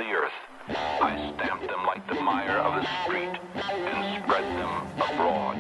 the earth. I stamped them like the mire of the street and spread them abroad.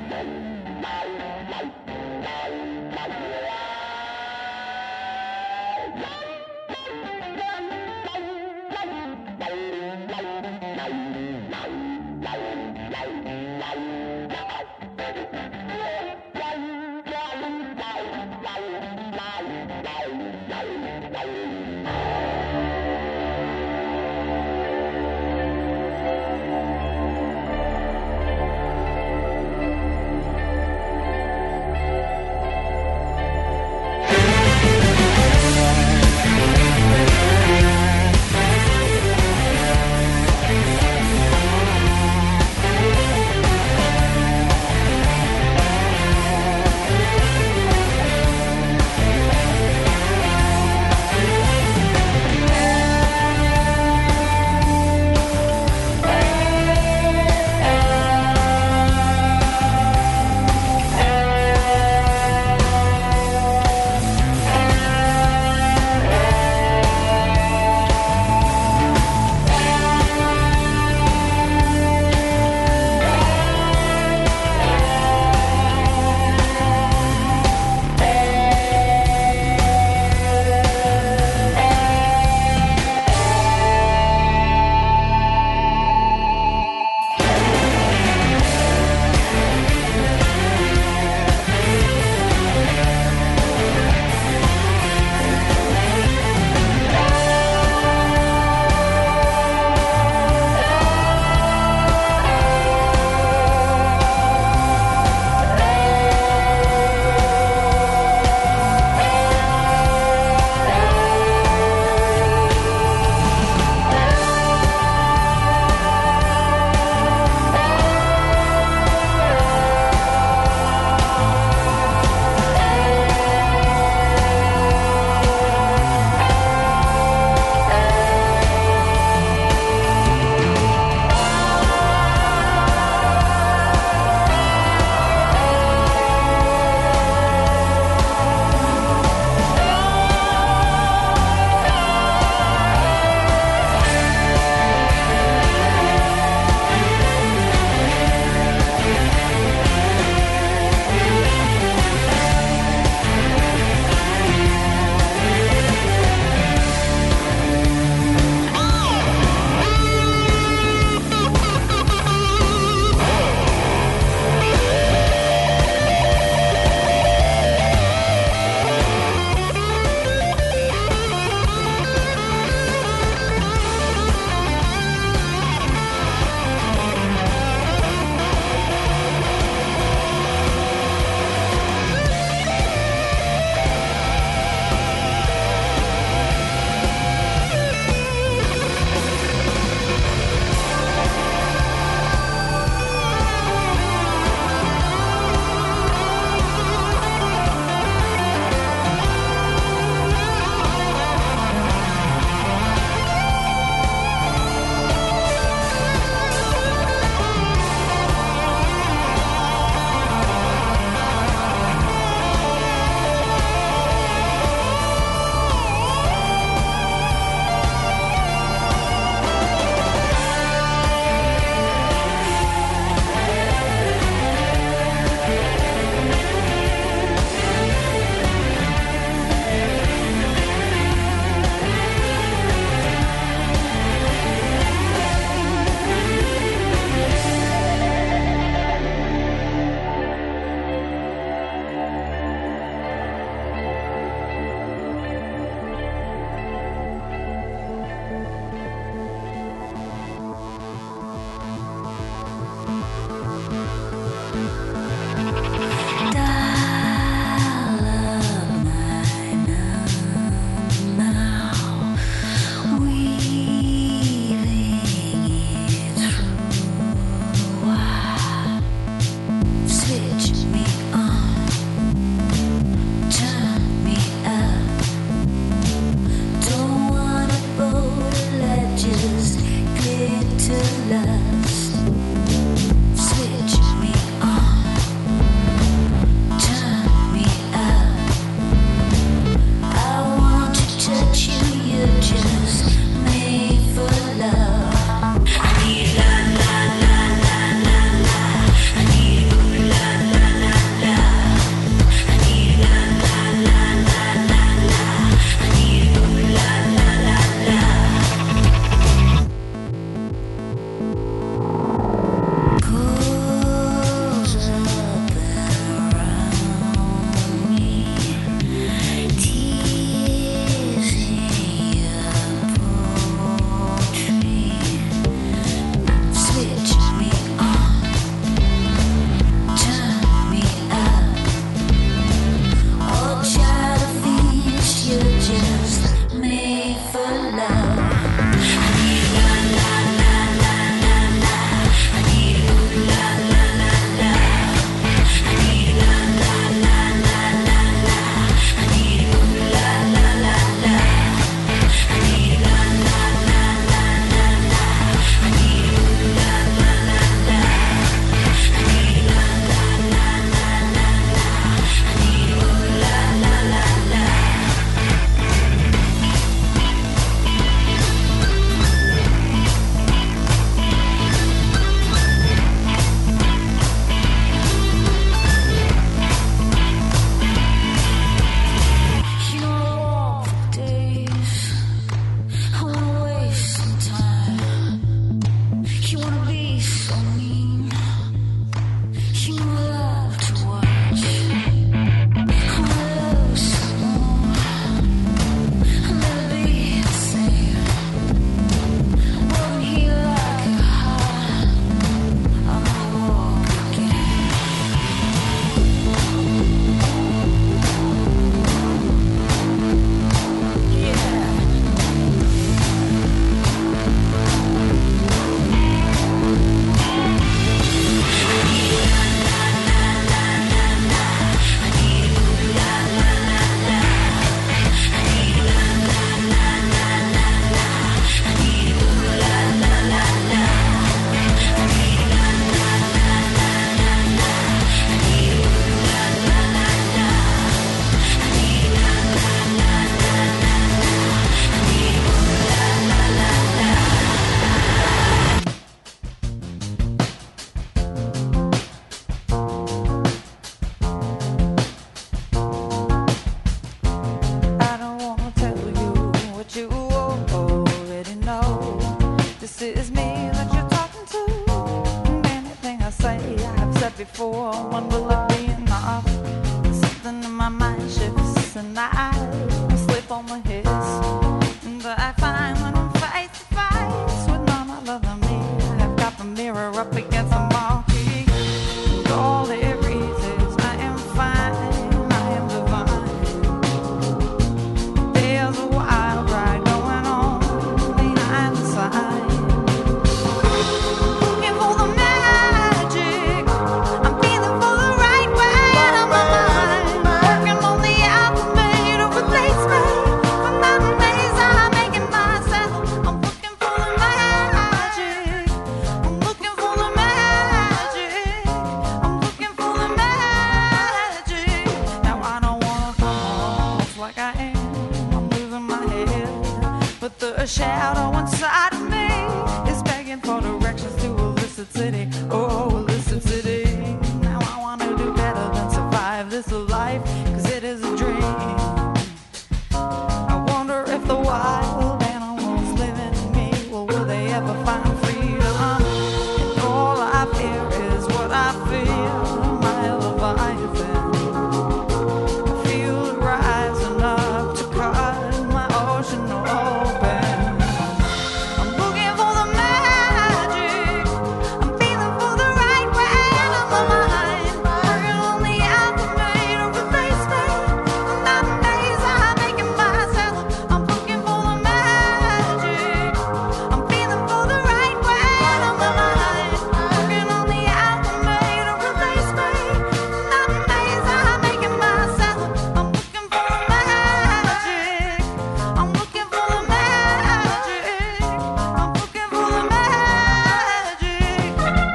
before. When will it be enough? Something in my mind shifts and I slip on the hiss. And I find when I'm face to face with none other than me, I've got the mirror up against the marquee. And all it reads is I am fine, I am divine. There's a wild ride going on behind the sign. Looking for the magic, I'm feeling for the right way out of my mind. Working on the alphabet to replace me. From mountain days I'm making myself. I'm looking for the magic. I'm looking for the magic. I'm looking for the magic. Now I don't wanna come off like I am. I'm losing my head, but the shadow inside of me is begging for directions to illicit city. Oh, illicit city. Now I wanna do better than survive this life, 'cause it is a dream. I wonder if the wild animals living in me, well, will they ever find freedom? And all I fear is what I feel, my Leviathan. I feel it rising up to cut my ocean open. I'm looking for the magic. I'm feeling for the right way out of my mind. Working on the alphabet to replace me. Not days I'm making myself. I'm looking for the magic. I'm feeling for the right way out of my mind. Working on the alphabet to replace me. Not days I'm making myself. I'm looking for the magic. I'm looking for the magic. I'm looking for the magic.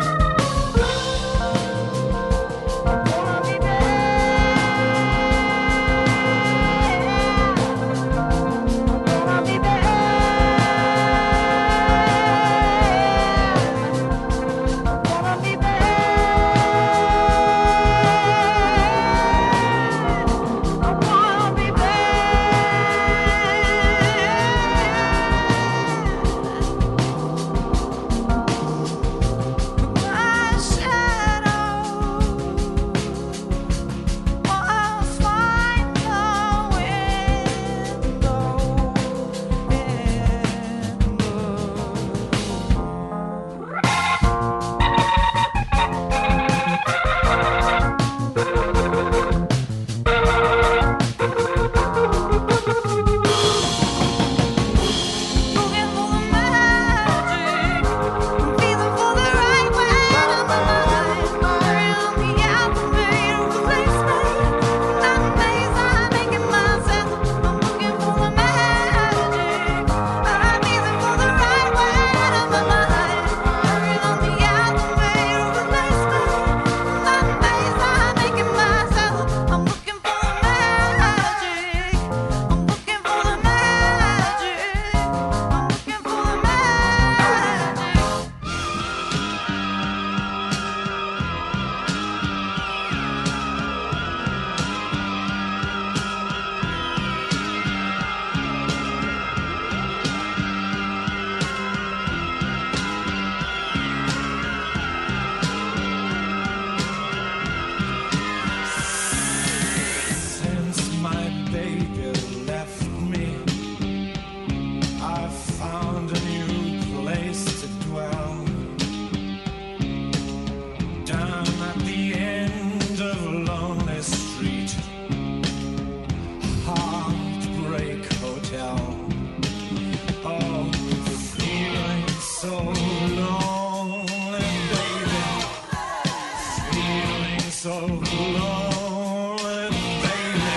Wanna be bad. Wanna be bad. Wanna be bad. I wanna be bad. My shadow must find the window. Looking for the magic, I'm feeling for the right way out of my mind. Working on the alphabet to replace me. Not days I'm making myself. I'm looking for the magic. I'm feeling for the right way out of my mind. Working on the alphabet to replace me. Not days I'm making myself. I'm looking for the magic. I'm looking for the magic. I'm looking for the magic. Since my baby left me, I've found a new place to dwell. Down at the end of a lonely street, Heartbreak Hotel. Oh, feeling so lonely, baby. Feeling so lonely, baby.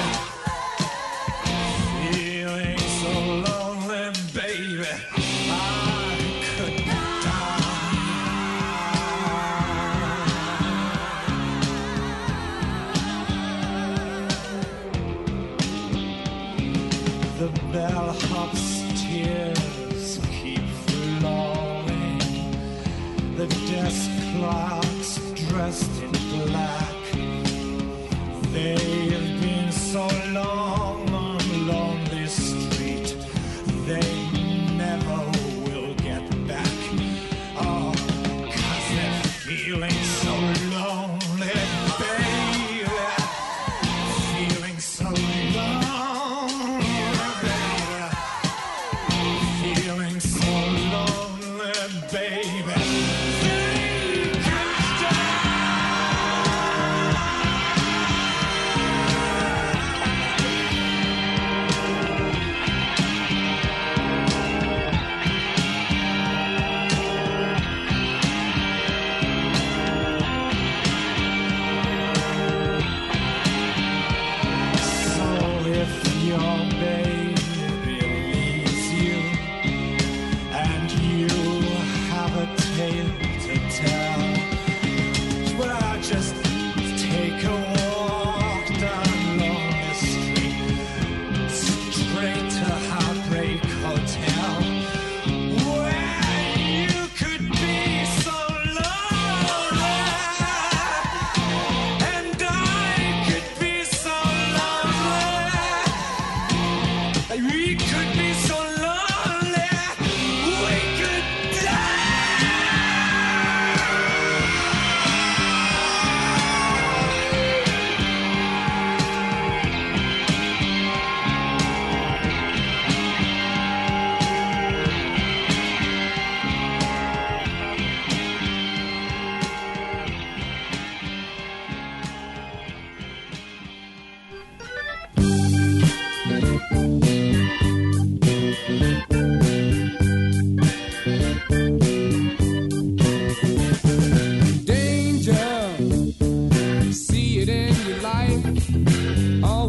Feeling so lonely, baby. I could die. The bellhop's tears keep flowing. The desk clerks dressed in black. They've been so long on lonely street. They never will get back. Oh, 'cause they're feeling so lonely.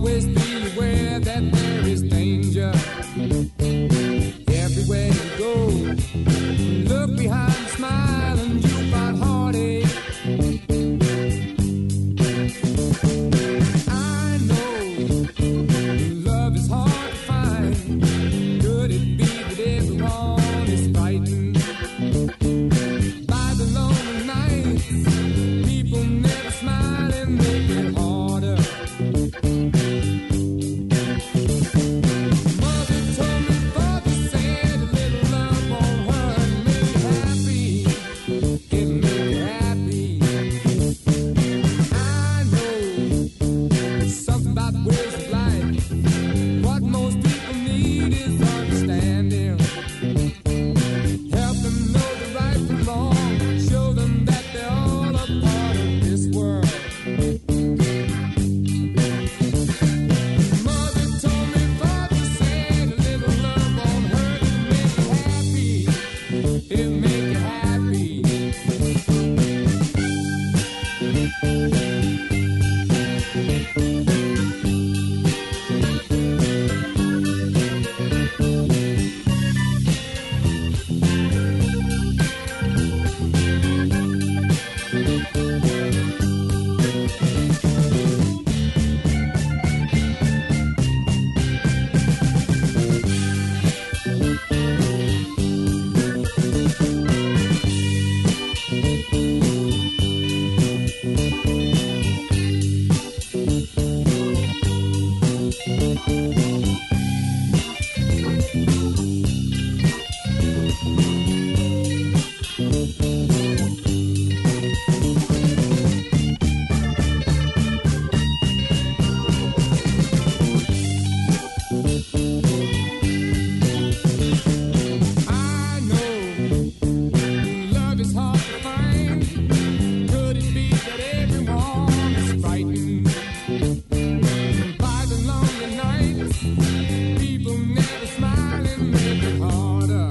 always be aware that there is danger everywhere you go. Look behind the smile and you'll find heartache. I know love is hard to find. Could it be that everyone is frightened by the lonely nights? People never smile and make it harder. Mother told me, father said, a little love won't hurt and make you happy. It make you happy. I know something about ways of life. What most people need is understanding. Help them know the right from wrong. Show them that they're all a part of this world. Mother told me, father said, a little love won't hurt and make you happy. It make you happy. I know love is hard to find. Could it be that everyone is frightened by the lonely nights? People never smile and make it harder.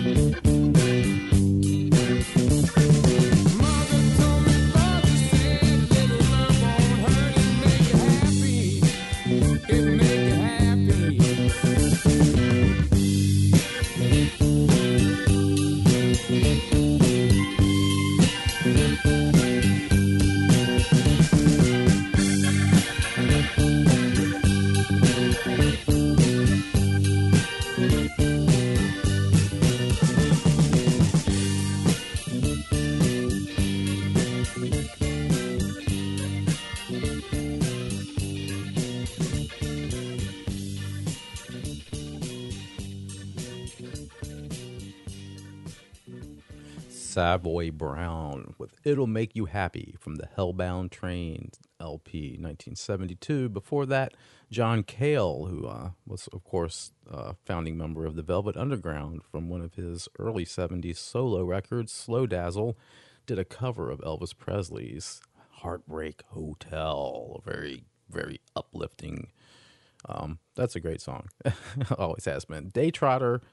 Mother told me, father said, little love won't hurt and make you happy. It make you happy. Savoy Brown with It'll Make You Happy from the Hellbound Train LP 1972. Before that, John Cale, who was, of course, founding member of the Velvet Underground from one of his early 70s solo records, Slow Dazzle, did a cover of Elvis Presley's Heartbreak Hotel. Very, very uplifting. That's a great song. Always has been. Daytrotter.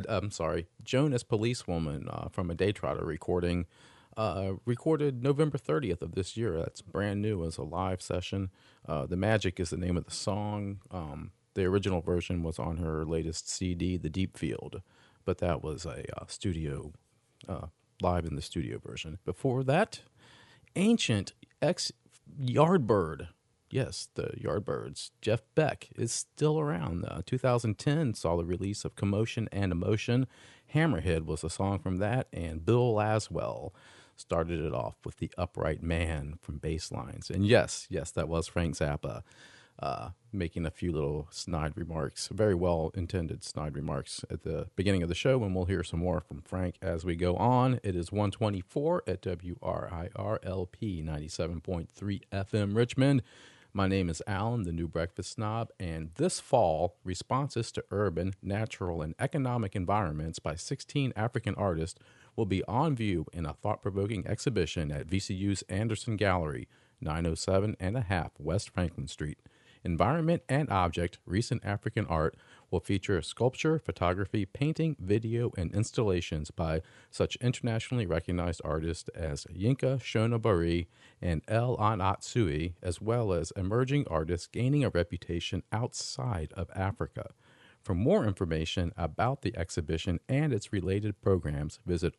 Jonas Policewoman from a Daytrotter recording, recorded November 30th of this year. That's brand new as a live session. The Magic is the name of the song. The original version was on her latest CD, The Deep Field, but that was a studio, live in the studio version. Before that, Ancient ex-Yardbird. Yes, the Yardbirds. Jeff Beck is still around. 2010 saw the release of Commotion and Emotion. Hammerhead was a song from that, and Bill Laswell started it off with The Upright Man from Basslines. And yes, that was Frank Zappa making a few little snide remarks, very well-intended snide remarks at the beginning of the show, and we'll hear some more from Frank as we go on. It is 1:24 at WRIR-LP 97.3 FM Richmond. My name is Alan, the New Breakfast Snob, and this fall, responses to urban, natural, and economic environments by 16 African artists will be on view in a thought-provoking exhibition at VCU's Anderson Gallery, 907 and a half West Franklin Street. Environment and Object, Recent African Art will feature sculpture, photography, painting, video, and installations by such internationally recognized artists as Yinka Shonobari and El Anatsui, as well as emerging artists gaining a reputation outside of Africa. For more information about the exhibition and its related programs, visit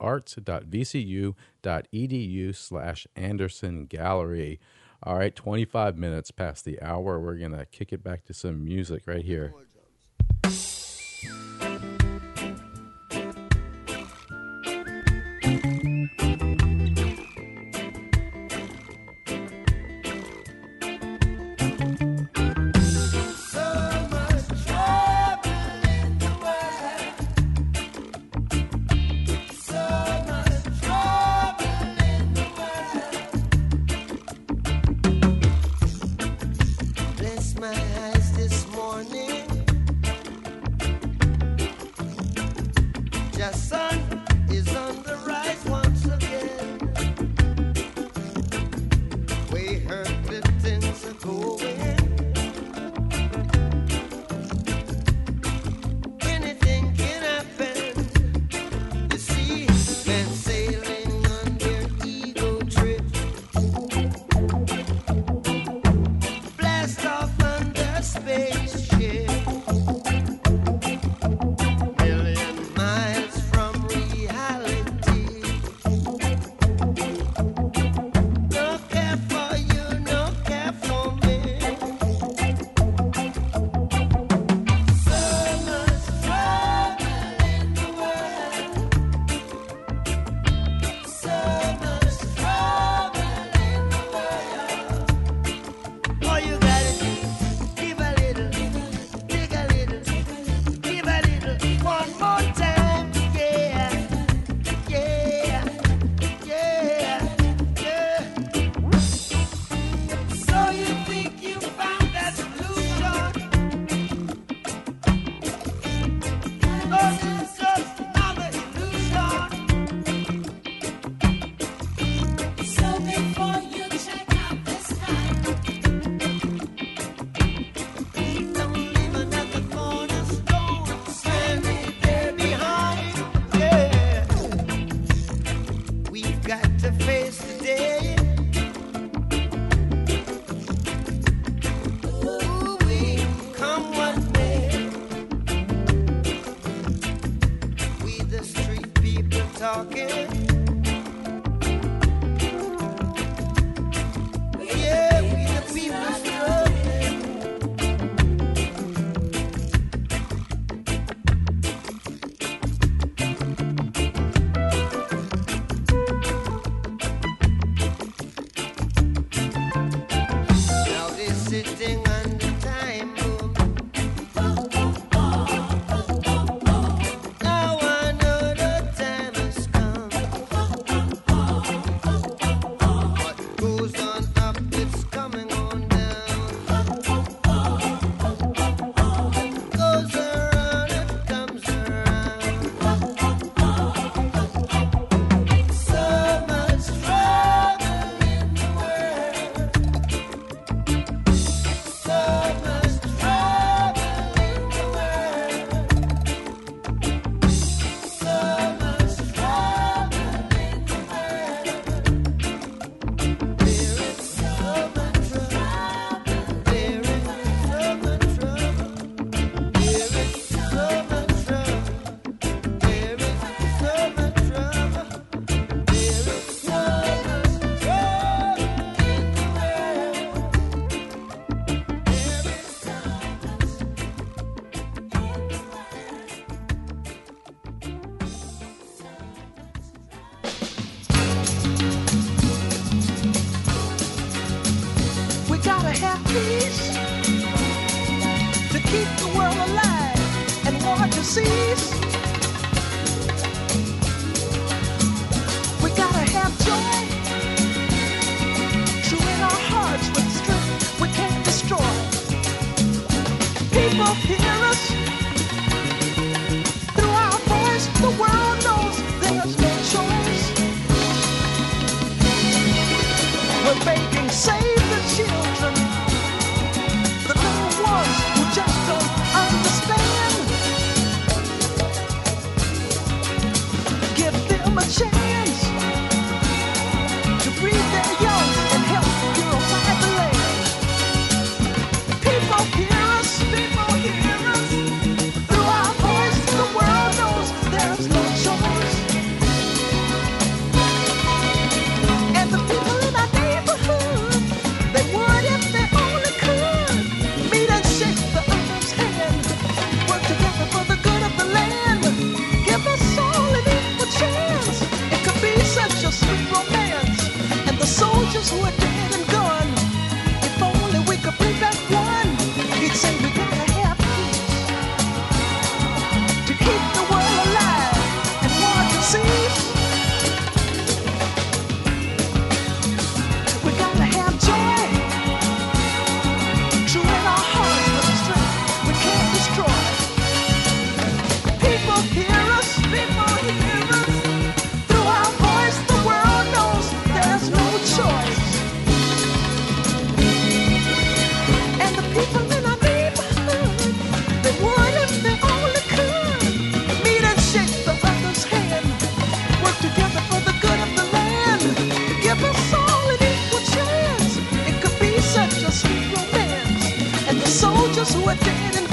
arts.vcu.edu/Anderson Gallery. All right, 25 minutes past the hour. We're going to kick it back to some music right here. Bless my eyes this morning. Just sun is on the rise once again. We heard that things are going. Anything can happen. You see, men sailing on their ego trip. Blast off on their spaceship. Million miles from reality. No care for you, no care for me. So much trouble in the world. So much trouble in the world. All you gotta do, give a little, dig a little, give a little, one more time, yeah, yeah, yeah, yeah. So you think you found that solution? Oh, it's just another illusion. So before you check out this time, Don't leave another cornerstone standing there behind. Yeah, we've got to face the day. Ooh, we come what may. We the street people talking. Yeah, we the people struggling. Now they're sitting on the time bomb. Now I know the time has come. What goes on up, it's coming on down. Goes around, it comes around. So much trouble in the world. So much trouble in the world. So much trouble in the world. There is so much trouble. There is so much trouble. There is so much trouble. There is so much trouble. There is so much trouble in the world. We gotta have peace to keep the world alive and war to cease. We gotta have joy true in our hearts with strength we can't destroy. People hear us through our voice. The world knows there's no choice. We're begging, save the children. The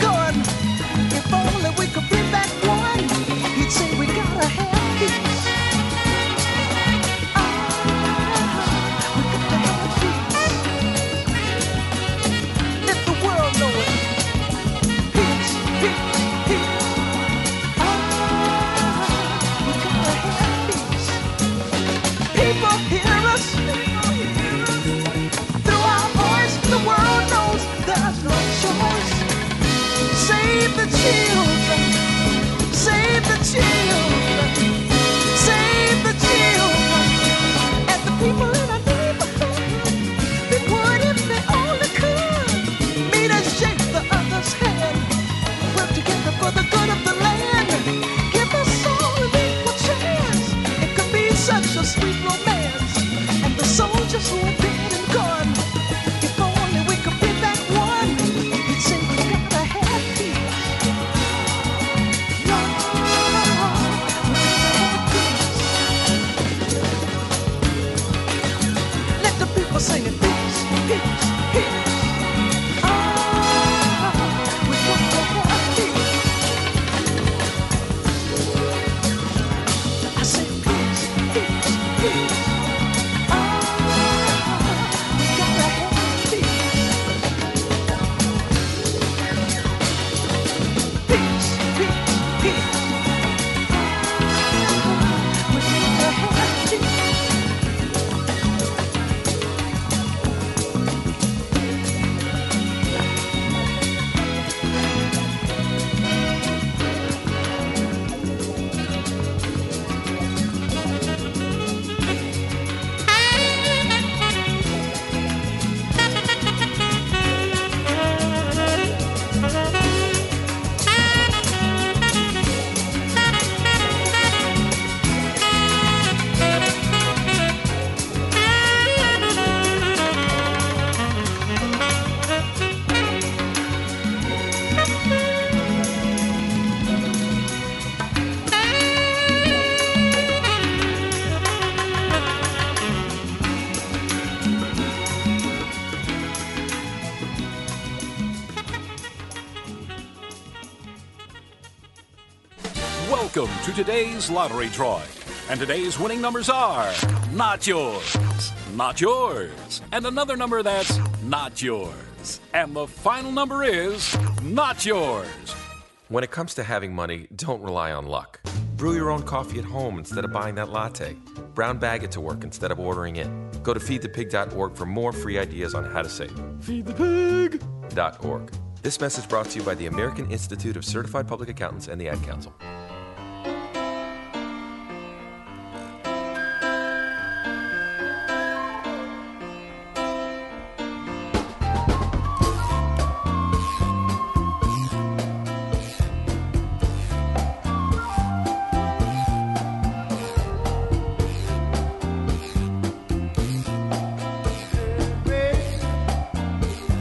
gun. If only we could bring back one, he'd say we gotta have peace. We gotta have peace. Let the world know it. Peace, peace, peace. We gotta have peace. People hear us. Through our voice, the world knows there's no choice. Save the children. Save the children. Save the children. And the people in our neighborhood, they would if they only could. Meet and shake the other's hand. Work together for the good of the land. Give us all an equal chance. It could be such a sweet romance. And the soldiers who are dead and gone, if only we could bring back one, he'd say we gotta have peace. No, we gotta have peace. Let the people sing it, peace, peace, peace. We gotta have peace. I say peace, peace, peace. We gotta have peace. Peace, peace, peace. We gotta have peace. Welcome to today's lottery drawing. And today's winning numbers are not yours, not yours, and another number that's not yours. And the final number is not yours. When it comes to having money, don't rely on luck. Brew your own coffee at home instead of buying that latte. Brown bag it to work instead of ordering it. Go to feedthepig.org for more free ideas on how to save. Feedthepig.org. This message brought to you by the American Institute of Certified Public Accountants and the Ad Council.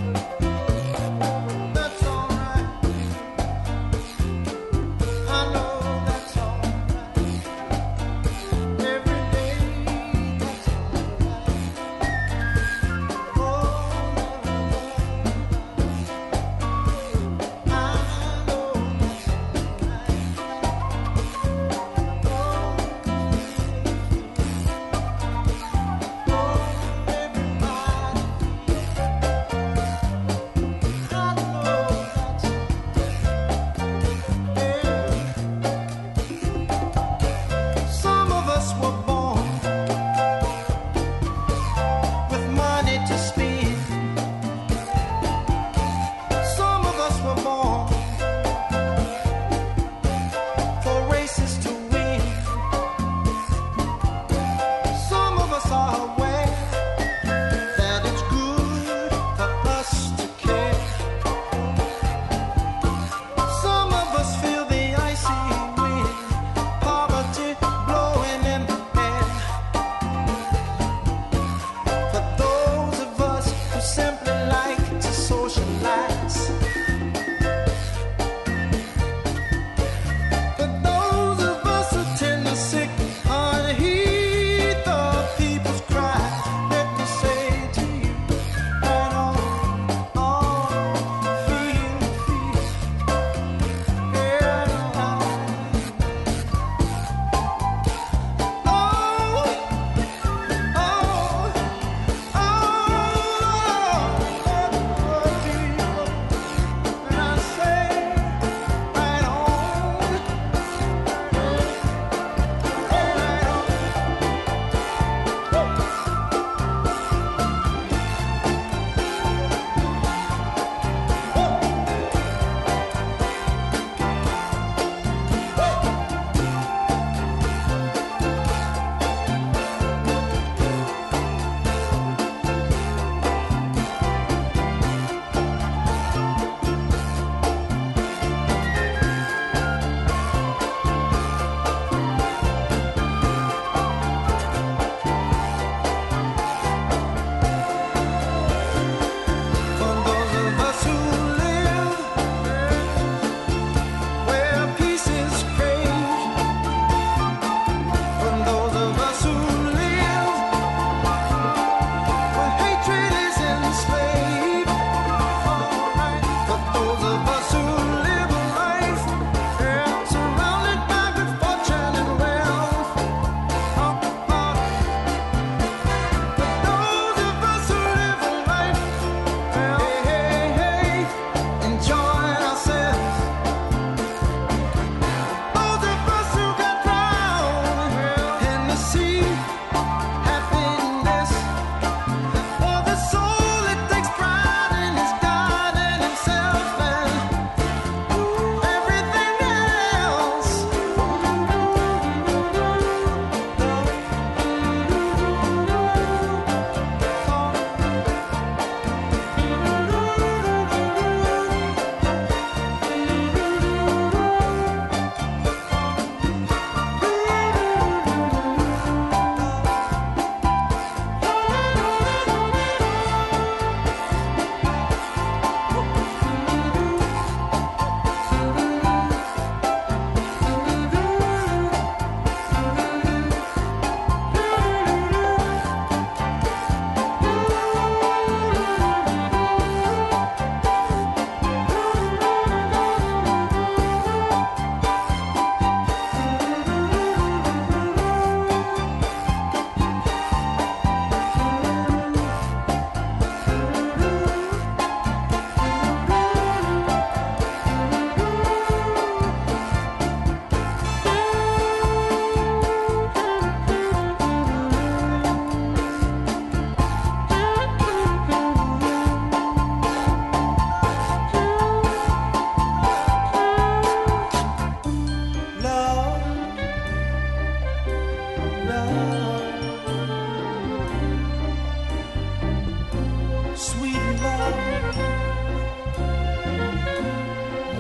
That's alright. I know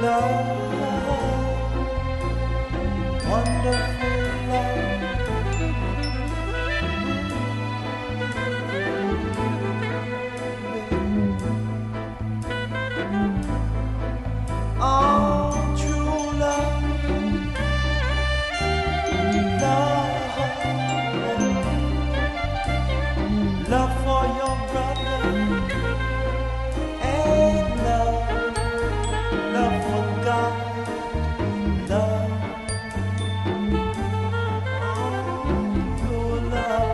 Love for your brother and love for God, love, oh, love.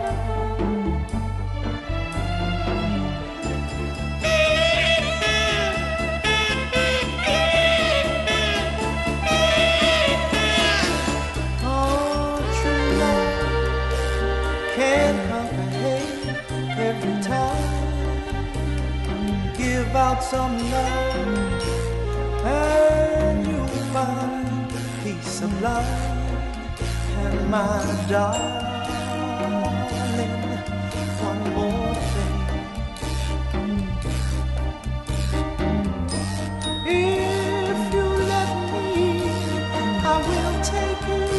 Oh, true love can conquer hate every time. Give out some love and you'll find peace of life. And my darling, one more thing. If you let me, I will take you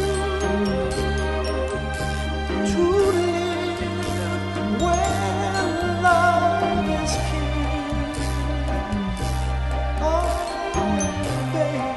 to live where love is king. Oh, baby.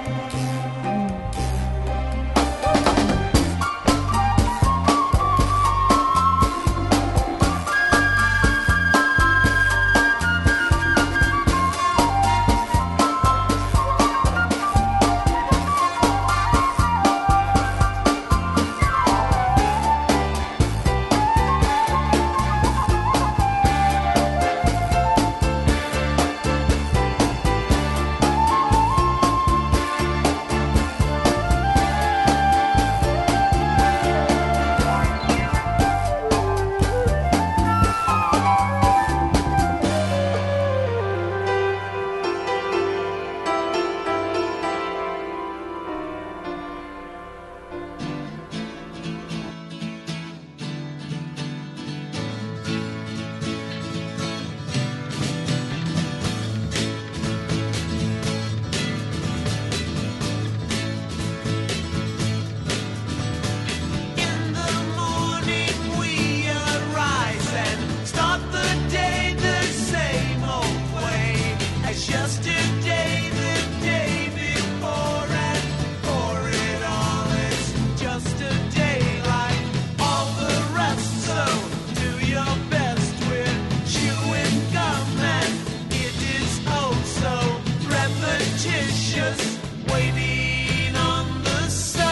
In the morning we arise and start the day the same old way as yesterday, the day before, and for it all it's just a day like all the rest. So do your best with chewing gum, and it is oh so repetitious, waiting on the sun.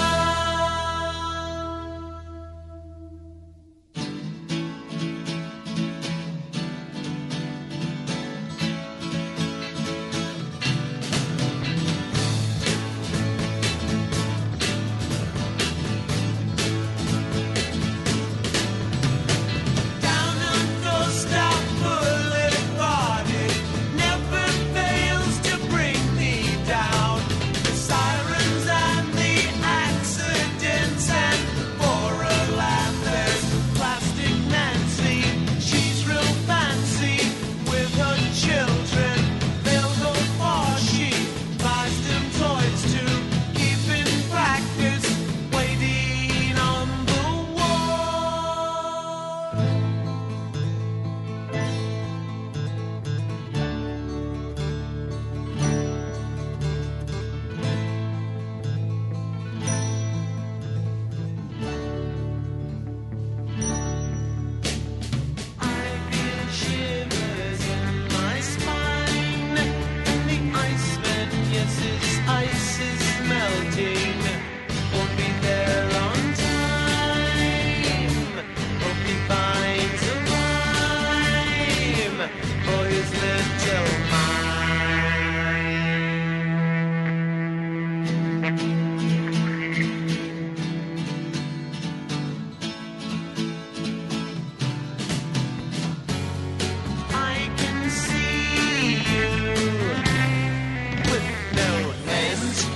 Down on Gustav Boulevard, it never fails to bring me down. The sirens and the accidents, and for a laugh there's Plastic Nancy. She's real fancy with her children. They'll go far. She buys them toys to keep in practice, waiting on the wall. I feel shivers in my spine, and the iceman, yes, his ice is melting. Won't be there on time. Hope he finds a rhyme for his little mind. I can see you with no hands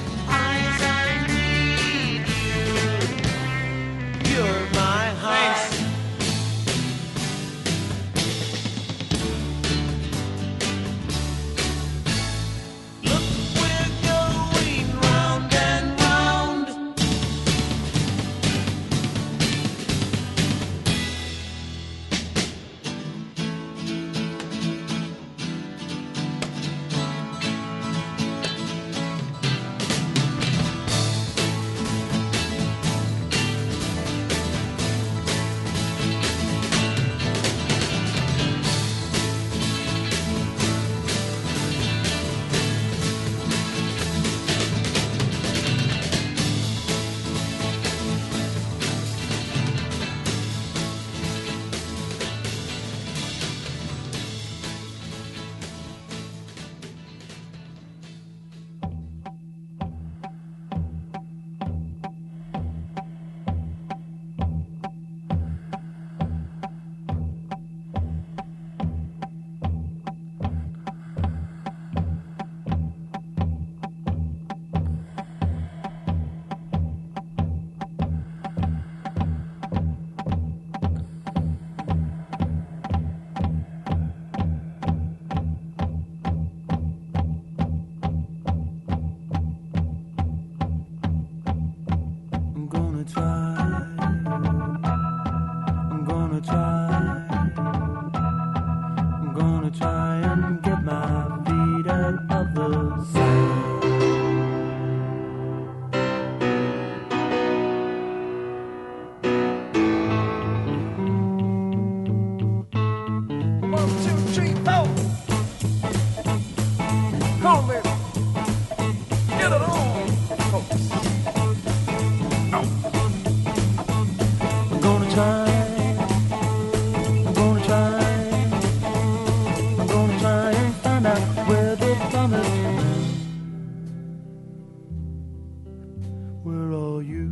where are you?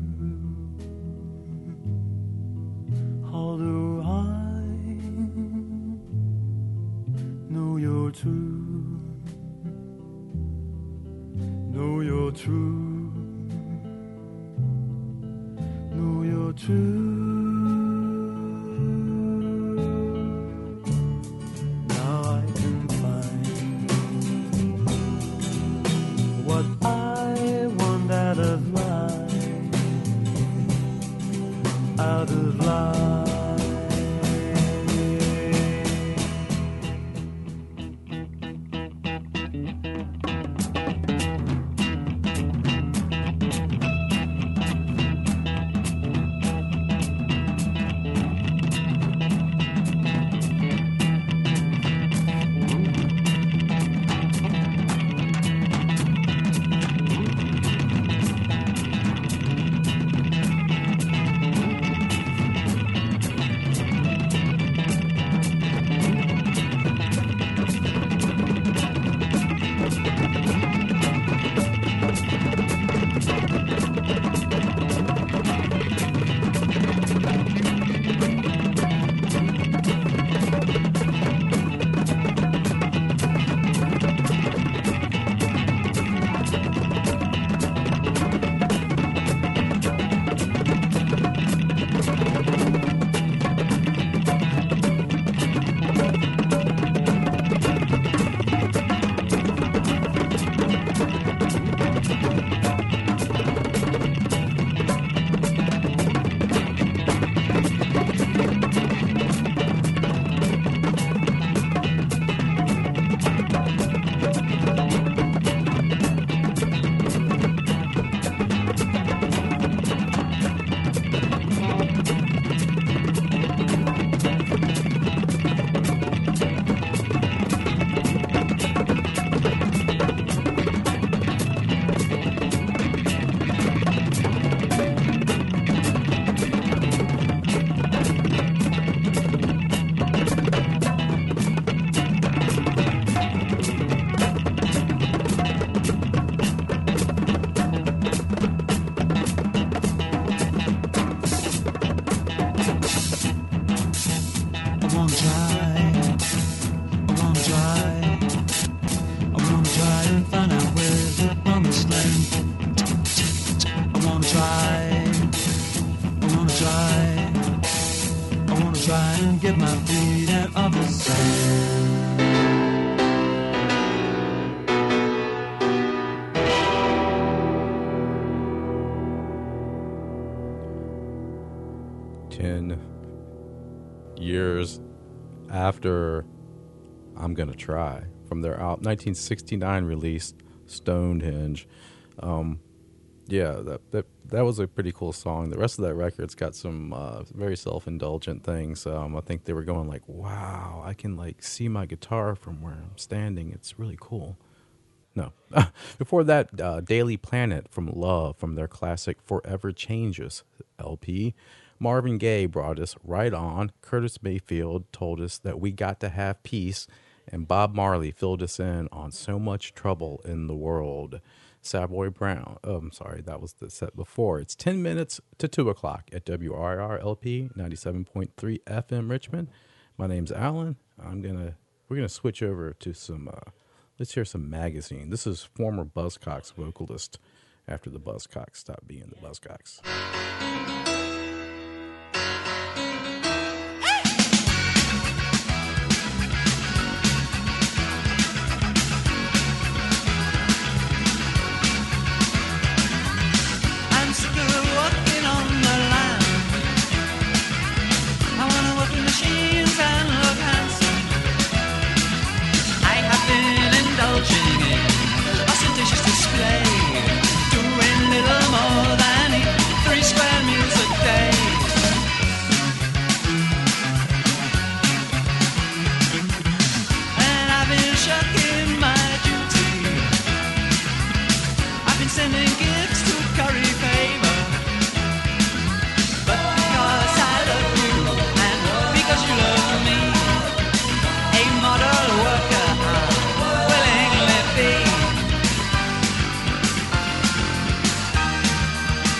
How do I know you're true? Know you're true? Know you're true? Now I can find what I want out of life, out of life. Try and get my feet out of the sand. 10 years after I'm Gonna Try, from their 1969 release Stonehenge. Yeah, that was a pretty cool song. The rest of that record's got some very self-indulgent things. I think they were going like, wow, I can like see my guitar from where I'm standing. It's really cool. No. Before that, Daily Planet from Love, from their classic Forever Changes LP. Marvin Gaye brought us Right On. Curtis Mayfield told us that we got to have peace. And Bob Marley filled us in on So Much Trouble in the World. Savoy Brown. Oh, I'm sorry, that was the set before. It's 10 minutes to 2 o'clock at WRRLP 97.3 FM Richmond. My name's Alan. We're gonna switch over to some. Let's hear some Magazine. This is former Buzzcocks vocalist after the Buzzcocks stopped being the Buzzcocks. I'm sick of walking on the line. I wanna work in machines and look handsome. I have been indulging in ostentatious display, doing little more than eat 3 square meals a day. And I've been shirking my duty. I've been sending gifts to curry favor. But because I love you and because you love me, a model worker I'll willingly be.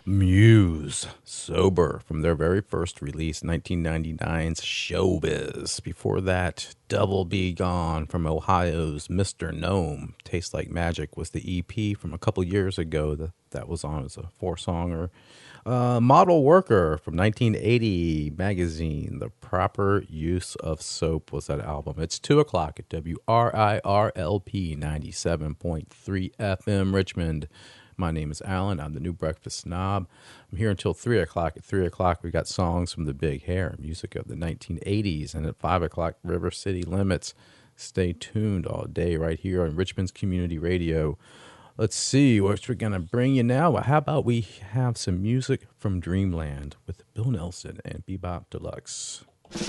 Muse, Sober, from their very first release, 1999's Showbiz. Before that, Double Be Gone from Ohio's Mr. Gnome. Taste Like Magic was the EP from a couple years ago that was on as a four-songer. Model Worker from 1980 magazine. The Proper Use of Soap was that album. It's 2 o'clock at WRIRLP 97.3 FM Richmond. My name is Alan. I'm the New Breakfast Snob. I'm here until 3 o'clock. At 3 o'clock, we got songs from the Big Hair, music of the 1980s. And at 5 o'clock, River City Limits. Stay tuned all day right here on Richmond's Community Radio. Let's see what we're going to bring you now. How about we have some music from Dreamland with Bill Nelson and Bebop Deluxe.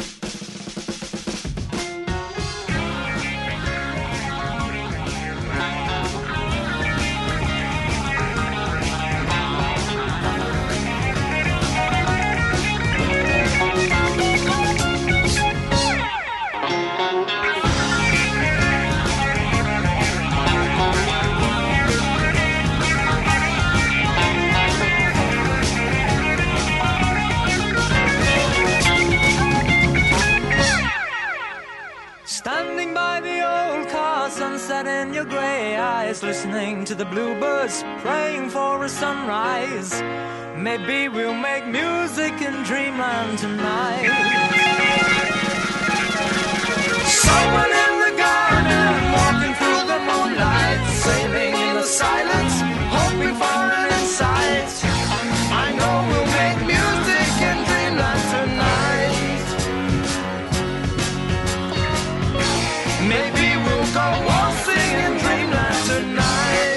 Standing by the old car, sunset in your gray eyes, listening to the bluebirds, praying for a sunrise. Maybe we'll make music in dreamland tonight. Someone in the garden, walking through the moonlight, sailing in the silence, hoping for an insight. I know we'll make music in dreamland tonight. Maybe we'll go waltzing in dreamland tonight.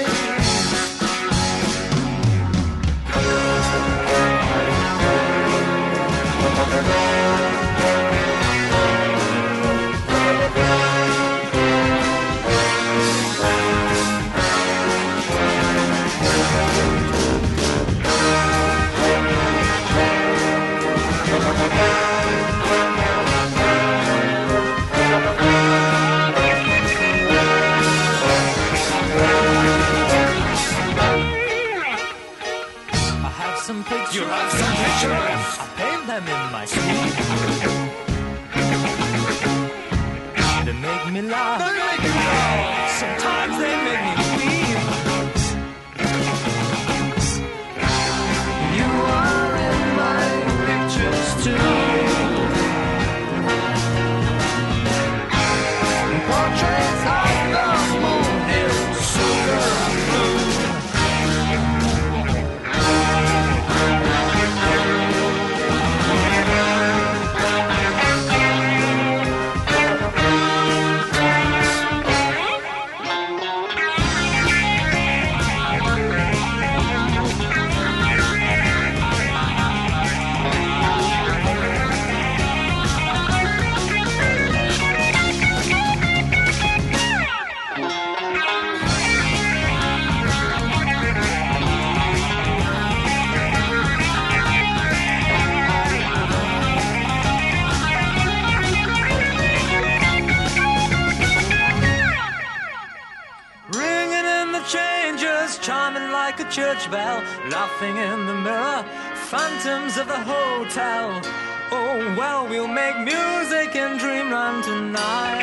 Some pictures. You have some pictures. I paint them in my sleep. They make me laugh. They make me laugh. Sometimes they make me weep. You are in my pictures too. Portraits of the moon in sugar blue. Charming like a church bell, laughing in the mirror, phantoms of the hotel. Oh, well, we'll make music in dreamland tonight.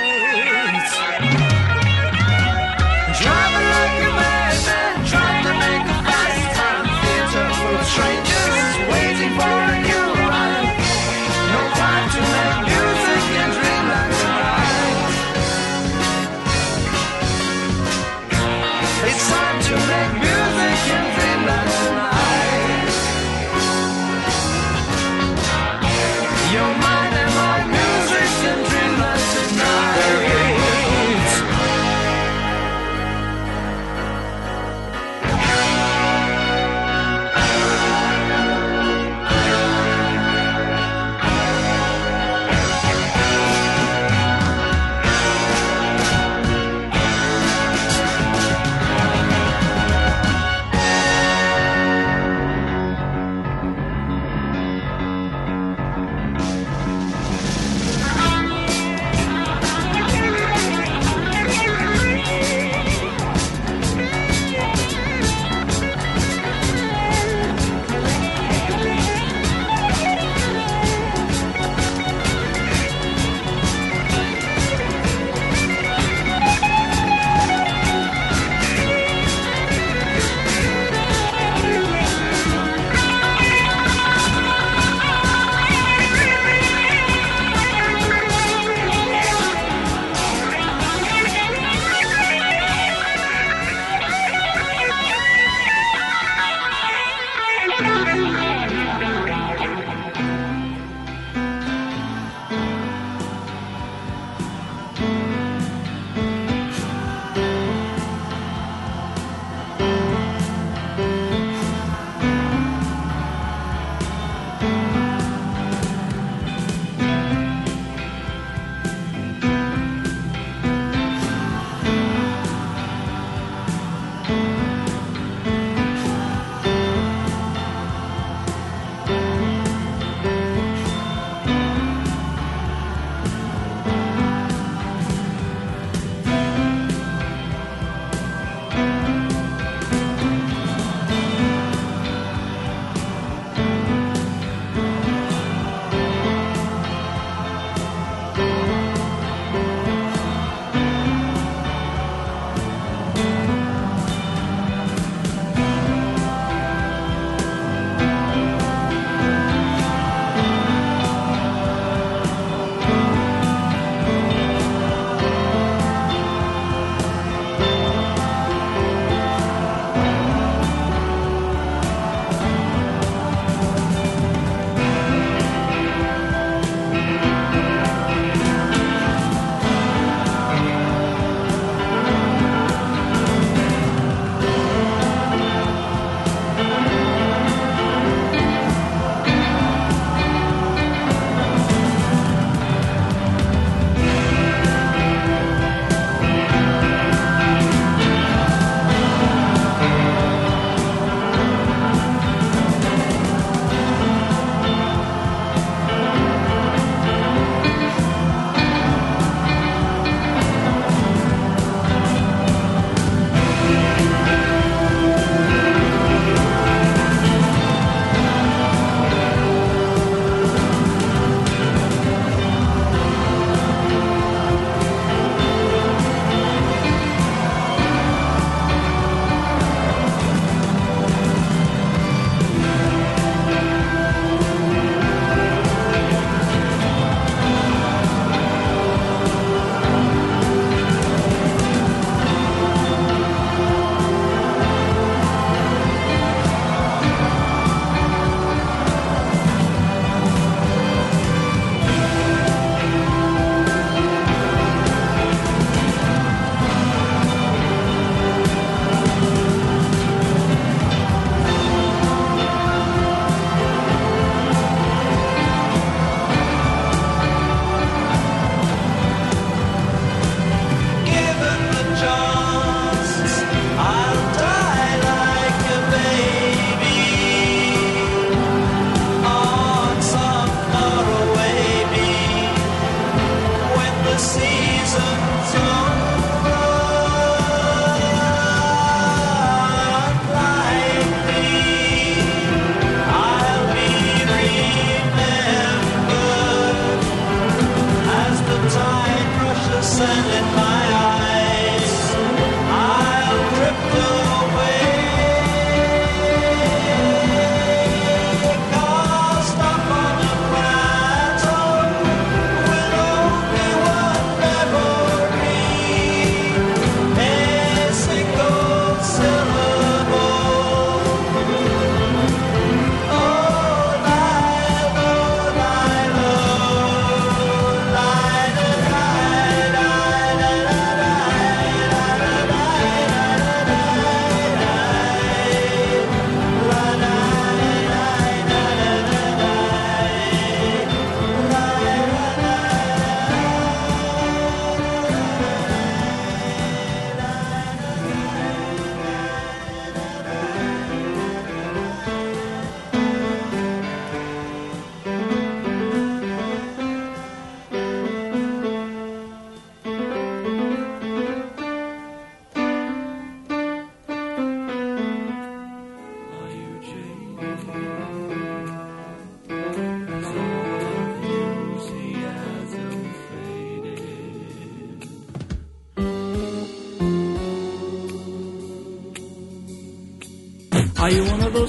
Driving like a madman, trying to make a fast time. Theater full of strangers, waiting for a new ride. No time to make music in dreamland tonight. It's time to make music in dreamland tonight. Your mind and my music's in dreamland tonight.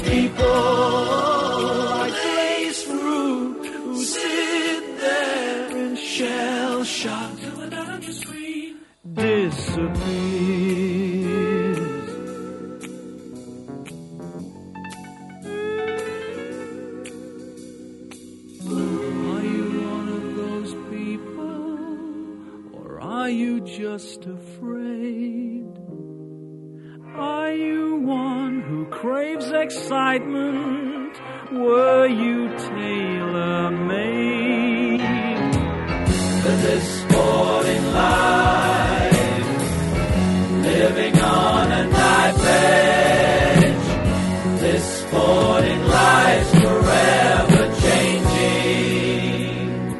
people like lace fruit who sit there in shell shock till another screen disappears. Are you one of those people, or are you just afraid? Are you one who craves excitement? Were you tailor-made for this sporting life? Living on a knife edge, this sporting life's forever changing.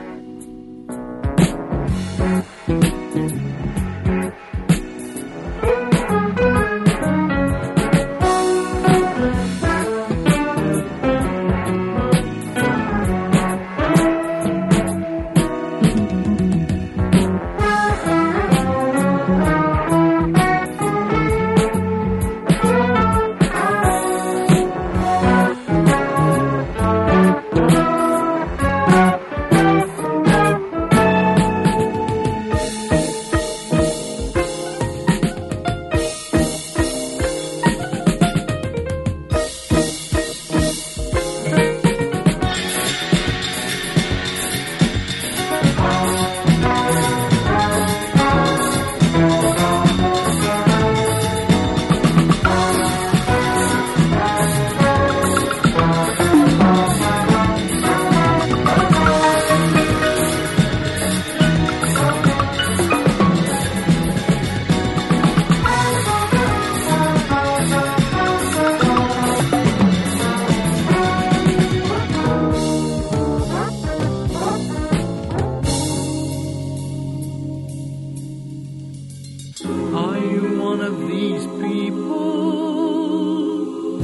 Are you one of these people?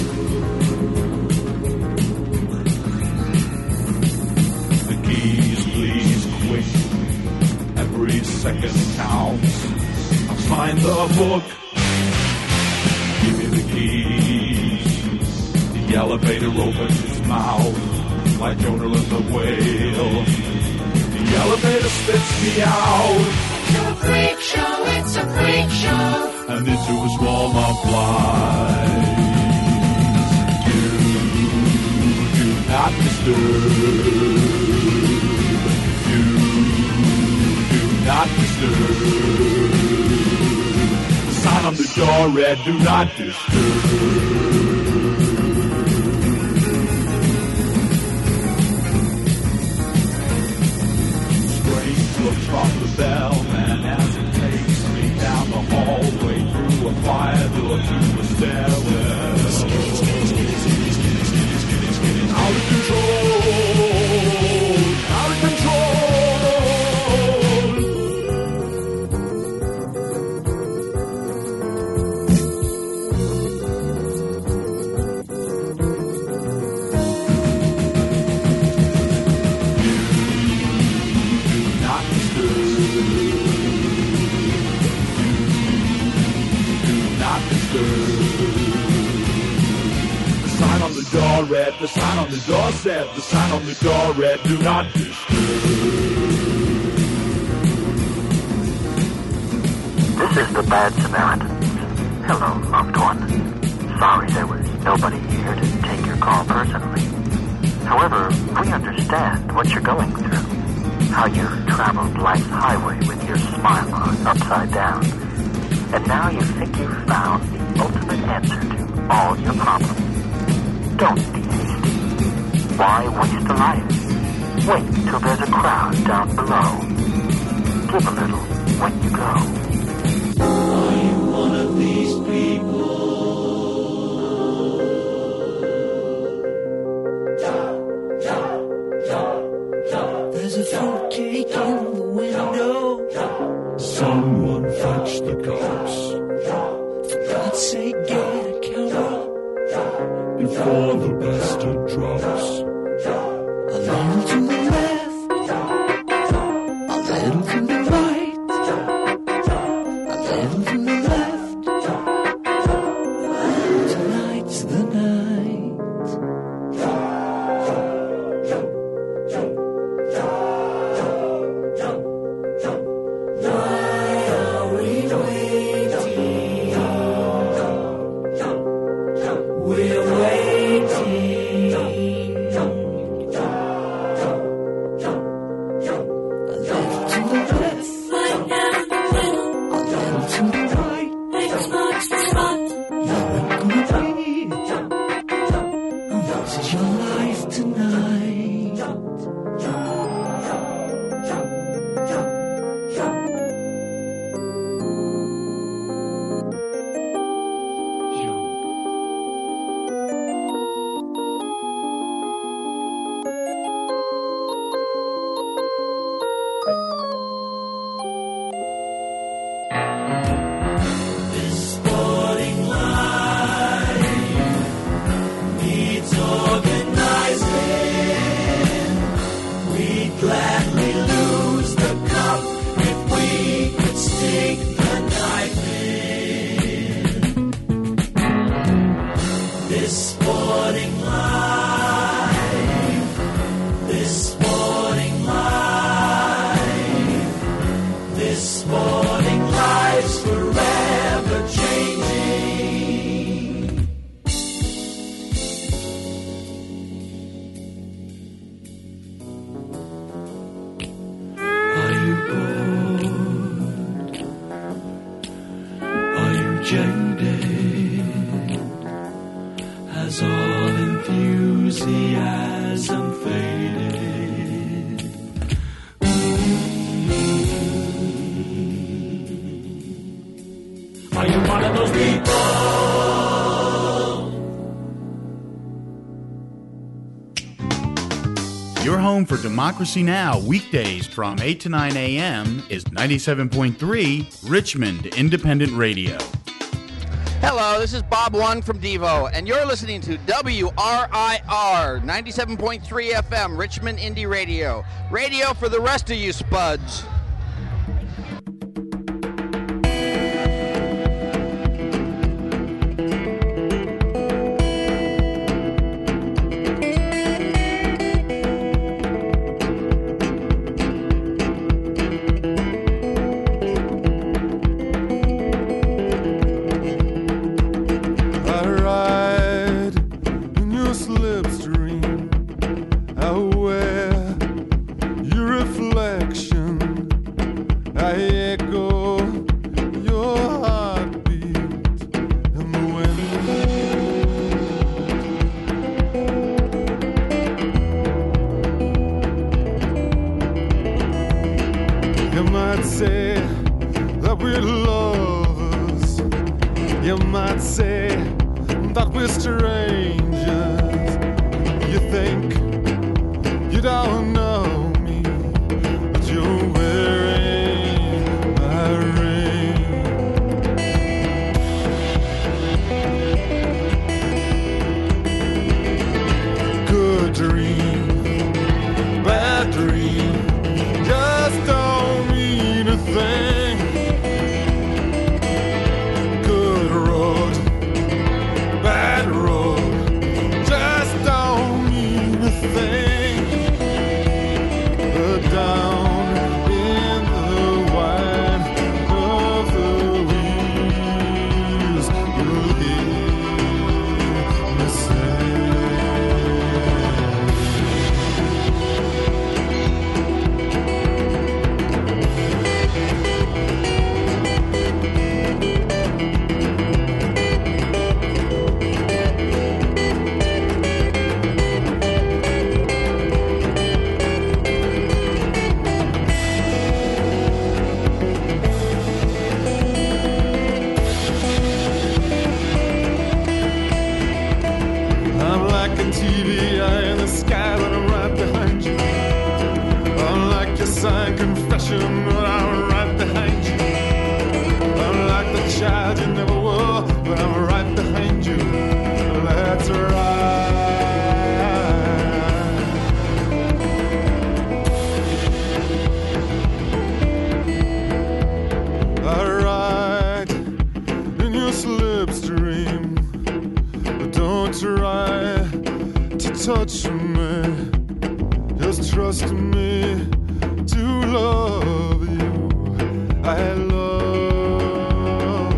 The keys, please, quick. Every second counts. I'll sign the book. Give me the keys. The elevator opens its mouth like Jonah the whale. The elevator spits me out. It's a freak show, it's a freak show. And into a swarm of flies. Do not disturb. Do not disturb. The sign on the door read, do not disturb. Looks from the bellman as it takes me down the hallway through a fire door to a stairwell. Out of control, out of control. The sign on the door said, the sign on the door read, do not disturb. This is the Bad Samaritans. Hello, loved one. Sorry there was nobody here to take your call personally. However, we understand what you're going through. How you've traveled life's highway with your smile on upside down. And now you think you've found the ultimate answer to all your problems. Don't be hasty. Why waste a life? Wait till there's a crowd down below. Give a little when you go. Are you one of these people? There's a fruitcake in the window. Someone fetch the cops. For God's sake, get a counter. Before the bastard drops. A little to the left, a little to the right, a little to the left. Tonight's the night. just your life tonight. This sporting life needs organizing. We'd gladly lose the cup if we could stick the knife in. This sporting life, this sporting life, this sporting life's forever changing. Are you bored? Are you jaded? Has all enthusiasm faded? Are you one of those people? Your home for Democracy Now! Weekdays from 8 to 9 a.m. is 97.3 Richmond Independent Radio. Hello, this is Bob One from Devo, and you're listening to WRIR 97.3 FM, Richmond Indie Radio. Radio for the rest of you spuds. I ride in your slipstream. I wear your reflection. I echo your heartbeat in the wind. You might say that we're lovers. You might say that we're strangers. You think you don't know me, but you're wearing my ring. Good dream, bad dream, just don't mean a thing. Good road, bad road, just don't mean a thing. But down in the wine of the wheels, you'll hear me I'm like a TV eye in the sky when I'm right behind you. I'm like your signed confession when I'm right behind you. I'm like the child you never were, but I'm right behind you. Let's ride. I ride in your slipstream. But don't try to touch me. Just trust me to love you. I love.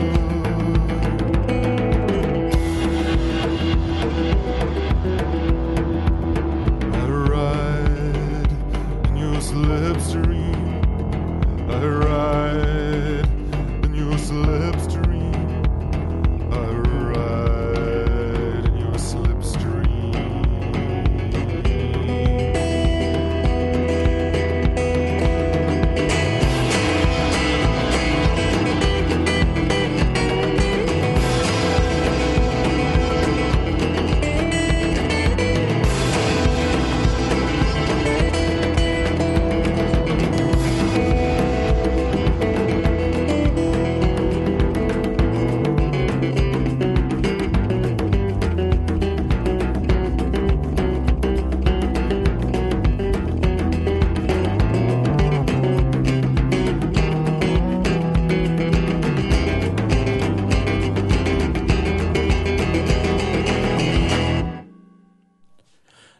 I ride in your slipstream. I ride in your slipstream. I ride in your slipstream.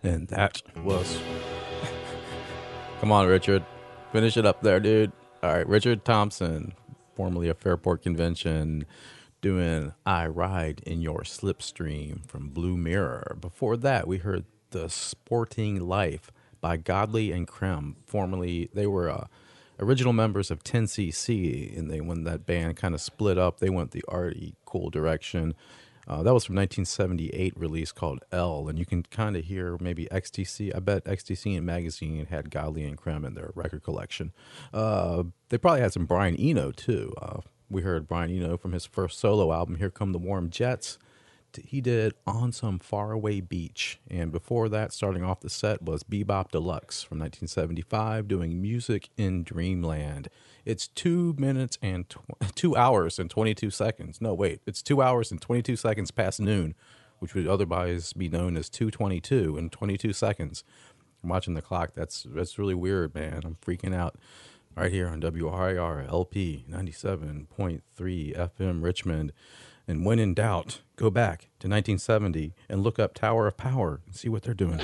And that was... Come on, Richard. Finish it up there, dude. All right, Richard Thompson, formerly of Fairport Convention, doing I Ride in Your Slipstream from Blue Mirror. Before that, we heard The Sporting Life by Godley and Krem. Formerly, they were original members of 10cc, and when that band kind of split up, they went the arty, cool direction. That was from 1978 release called L, and you can kind of hear maybe XTC. I bet XTC and Magazine had Godley and Krem in their record collection. They probably had some Brian Eno, too. We heard Brian Eno from his first solo album, Here Come the Warm Jets. He did On Some Faraway Beach. And before that, starting off the set, was Bebop Deluxe from 1975, doing Music in Dreamland. It's 2 hours and 22 seconds. No, wait, it's 2 hours and 22 seconds past noon, which would otherwise be known as 2:22 and 22 seconds. I'm watching the clock. That's really weird, man. I'm freaking out. Right here on WRIR LP 97.3 FM Richmond. And when in doubt, go back to 1970 and look up Tower of Power and see what they're doing.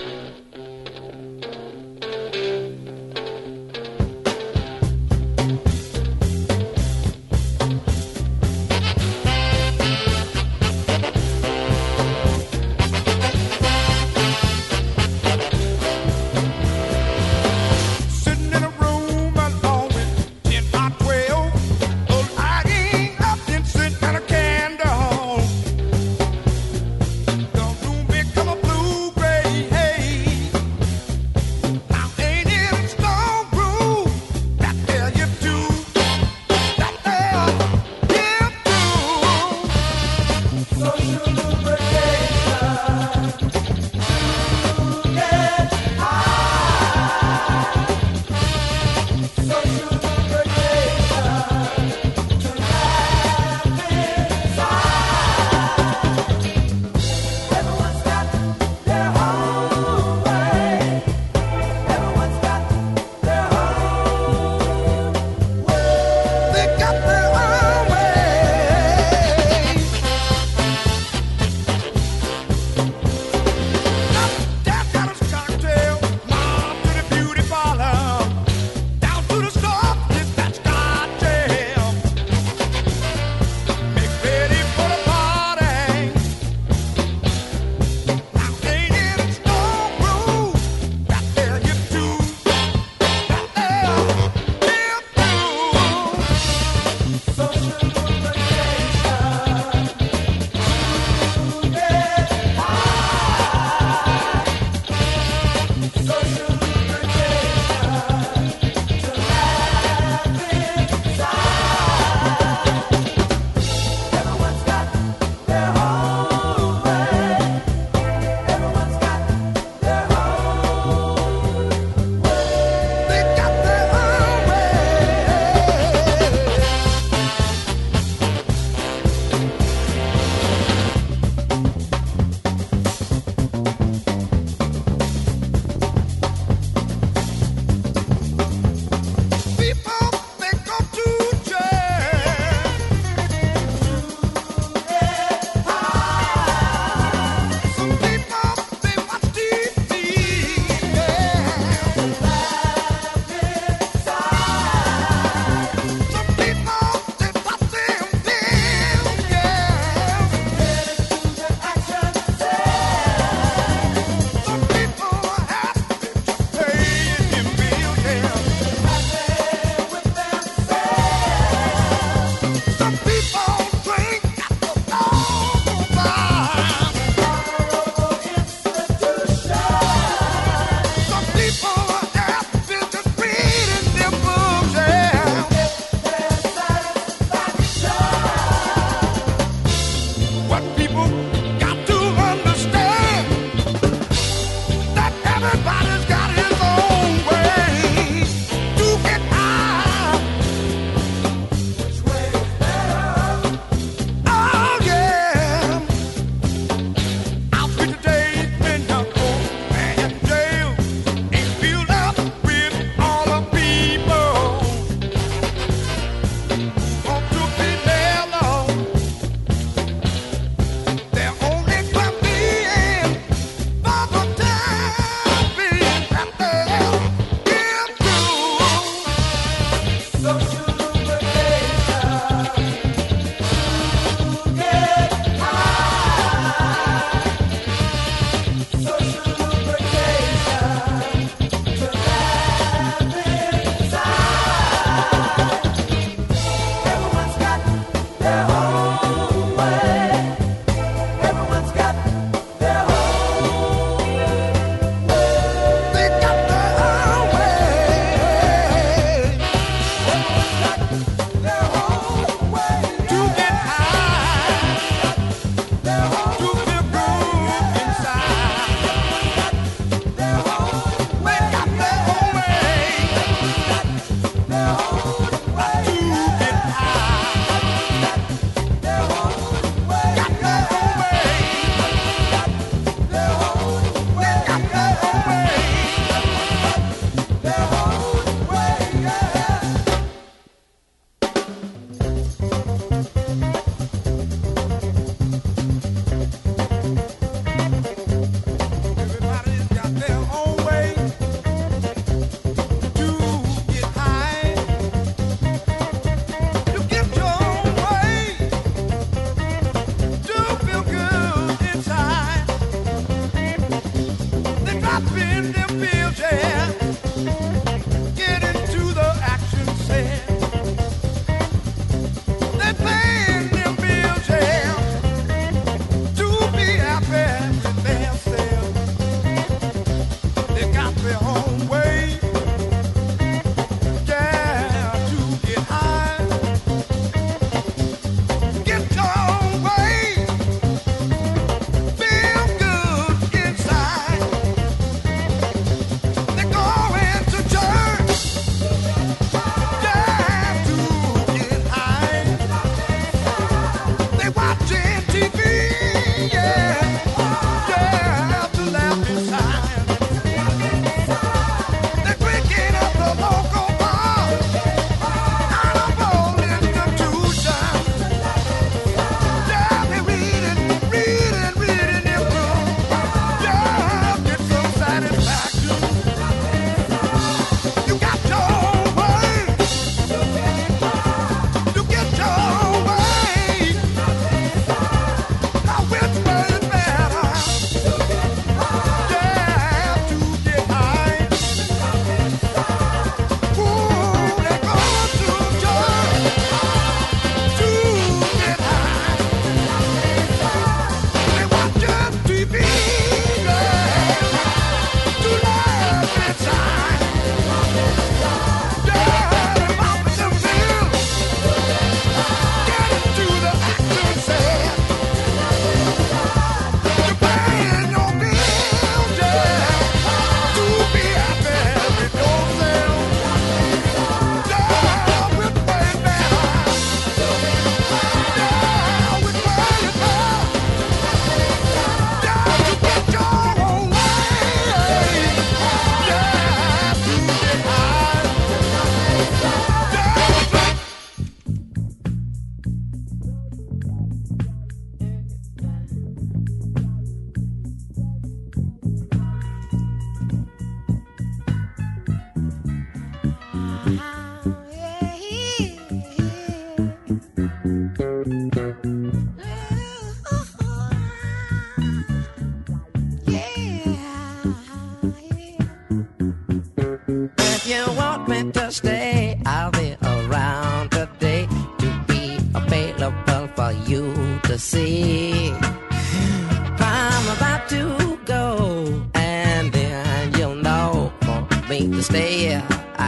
Hey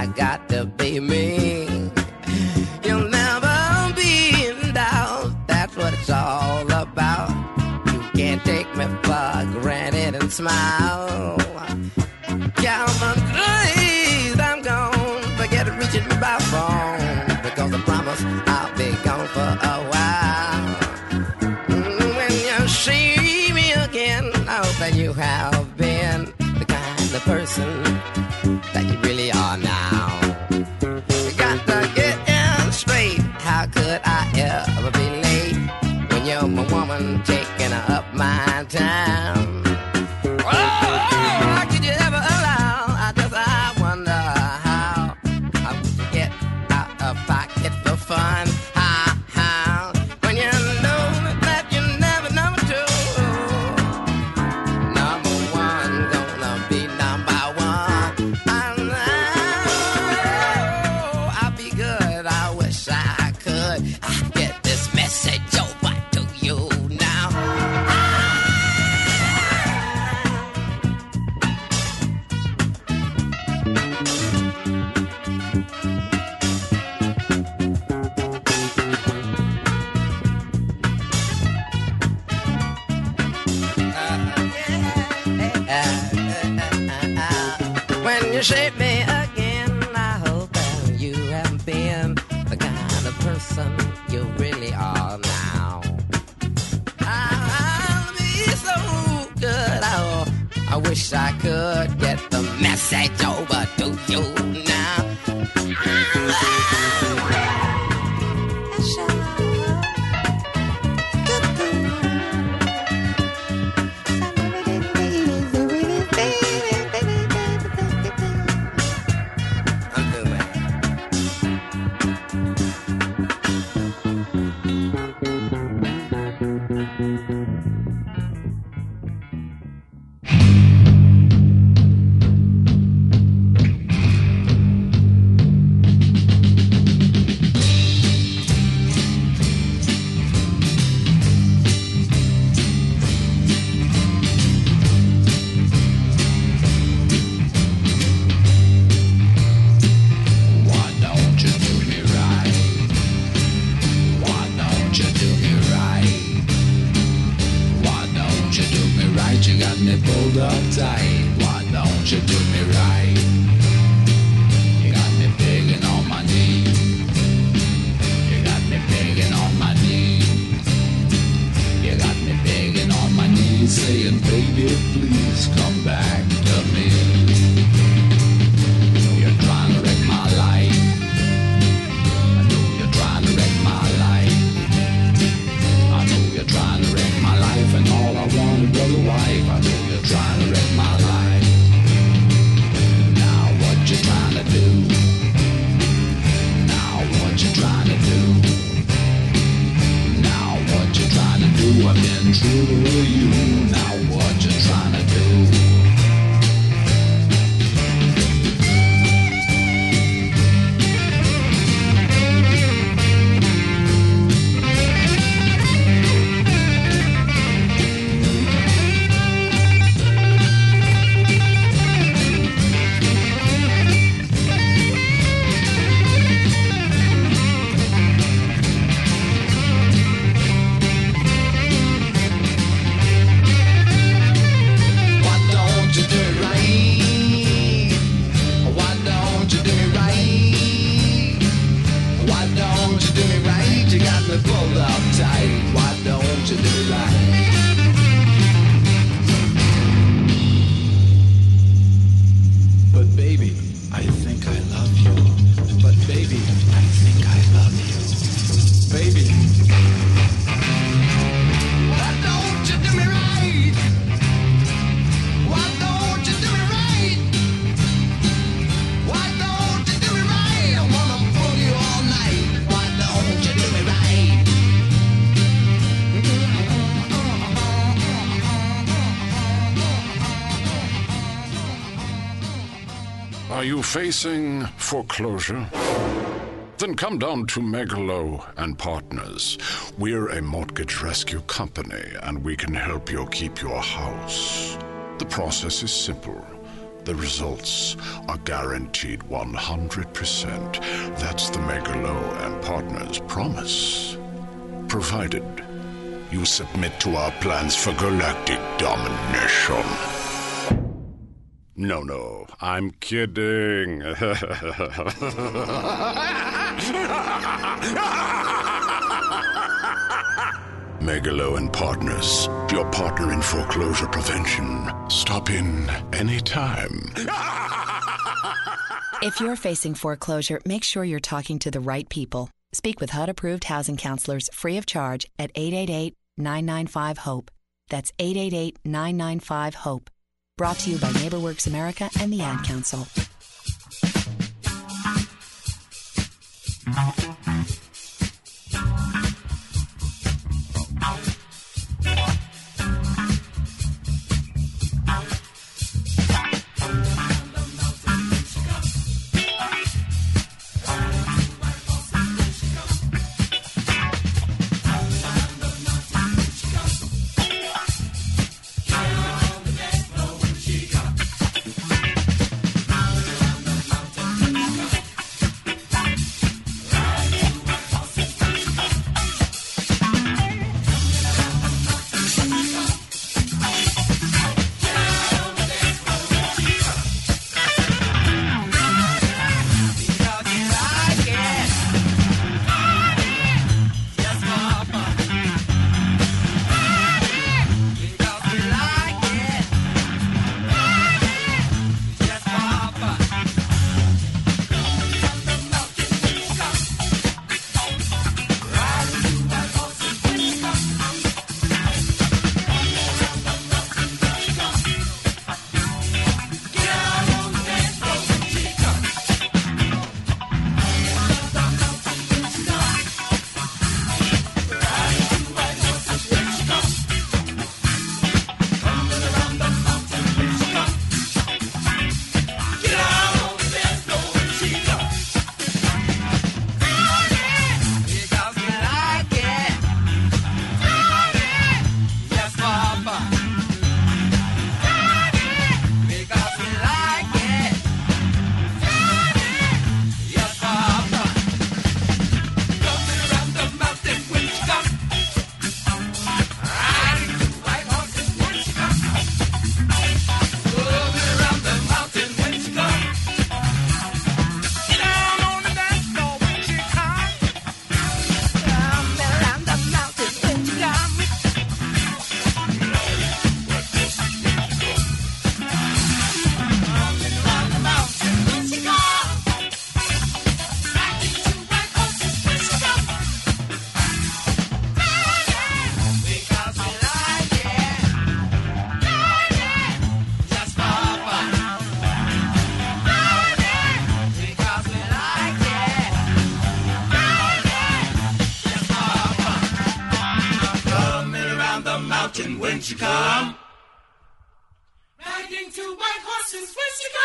I got to be me. You'll never be in doubt. That's what it's all about. You can't take me for granted and smile. Count my days, I'm gone. Forget reaching my phone, because I promise I'll be gone for a while. When you see me again, I hope that you have been the kind of person that you really are now. You got to get in straight. How could I ever be late when you're my woman taking up my time? Oh, how could you ever allow? I wonder how I would get out of pocket for fun. How when you know that you're never number two. Number one gonna be number one. I'll be good. I wish I could get this message over to you now. When you shape me again, I hope that you haven't been the kind of person you really are now. I'll be so good. I wish I could get the message over to you now. Why don't you do me right? Why don't you do me right? Why don't you do me right? You got me pulled up tight. Why don't you do me right? You got me begging on my knees. You got me begging on my knees. You got me begging on my knees, saying, baby, please come back to me. You're trying to wreck my life. I know you're trying to wreck my life. I know you're trying to wreck my life, and all I wanted was a wife. I know you're trying to wreck my life. Now what you trying to do? Now what you trying to do? Now what you trying to do? I've been true to you. Now what you trying to do? Why don't you do it right? Why don't you do me right? Why don't you do me right? You got me pulled up tight. Why don't you do it right? But baby, I think I love you. But baby, I think I love you. Baby. Why don't you do me right? Why don't you do me right? Why don't you do me right? I wanna pull you all night. Why don't you do me right? Are you facing foreclosure? Then come down to Megalow and Partners. We're a mortgage rescue company, and we can help you keep your house. The process is simple. the results are guaranteed 100%. That's the Megalo and Partners promise. Provided you submit to our plans for galactic domination. No, I'm kidding. Megalo and Partners, your partner in foreclosure prevention. Stop in anytime. If you're facing foreclosure, make sure you're talking to the right people. Speak with HUD-approved housing counselors free of charge at 888-995-HOPE. That's 888-995-HOPE. Brought to you by NeighborWorks America and the Ad Council. When'd you come? Riding two white horses, when'd you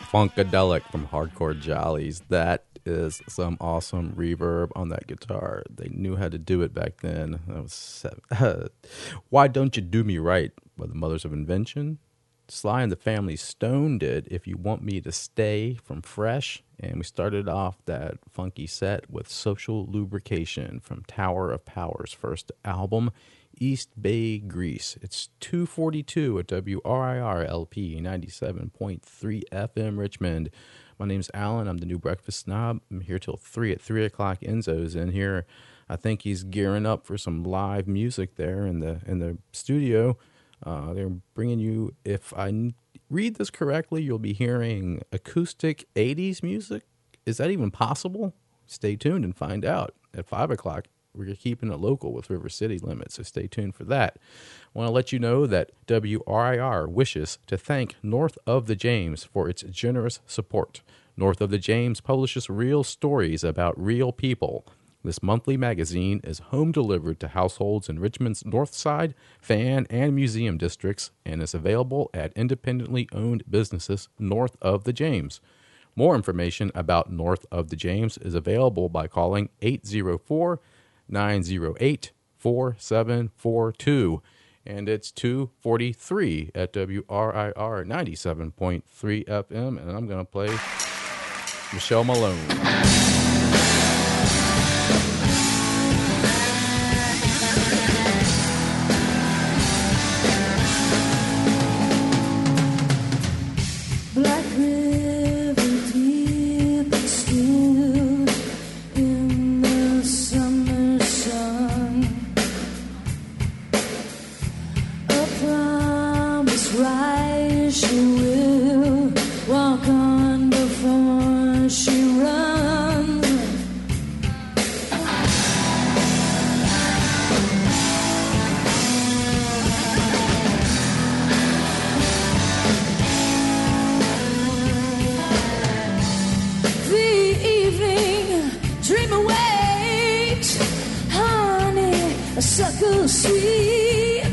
Funkadelic from Hardcore Jollies. That is some awesome reverb on that guitar. They knew how to do it back then. That was Why Don't You Do Me Right by the Mothers of Invention. Sly and the Family Stone did If You Want Me to Stay from Fresh. And we started off that funky set with Social Lubrication from Tower of Power's first album, East Bay Grease. It's 2:42 at WRIR LP 97.3 FM Richmond. My name's Alan. I'm the new breakfast snob. I'm here till 3 at 3 o'clock. Enzo's in here. I think he's gearing up for some live music there in the studio. They're bringing you, if I read this correctly, you'll be hearing acoustic 80s music. Is that even possible? Stay tuned and find out. At 5 o'clock, we're keeping it local with River City Limits, so stay tuned for that. I want to let you know that WRIR wishes to thank North of the James for its generous support. North of the James publishes real stories about real people. This monthly magazine is home delivered to households in Richmond's North Side, Fan, and Museum districts and is available at independently owned businesses north of the James. More information about North of the James is available by calling 804-908-4742. And it's 2:43 at WRIR 97.3 FM, and I'm going to play Michelle Malone. Black river deep and still in the summer sun. A promise rise she will walk on before she runs. The evening dream awaits, honey, a suckle sweet.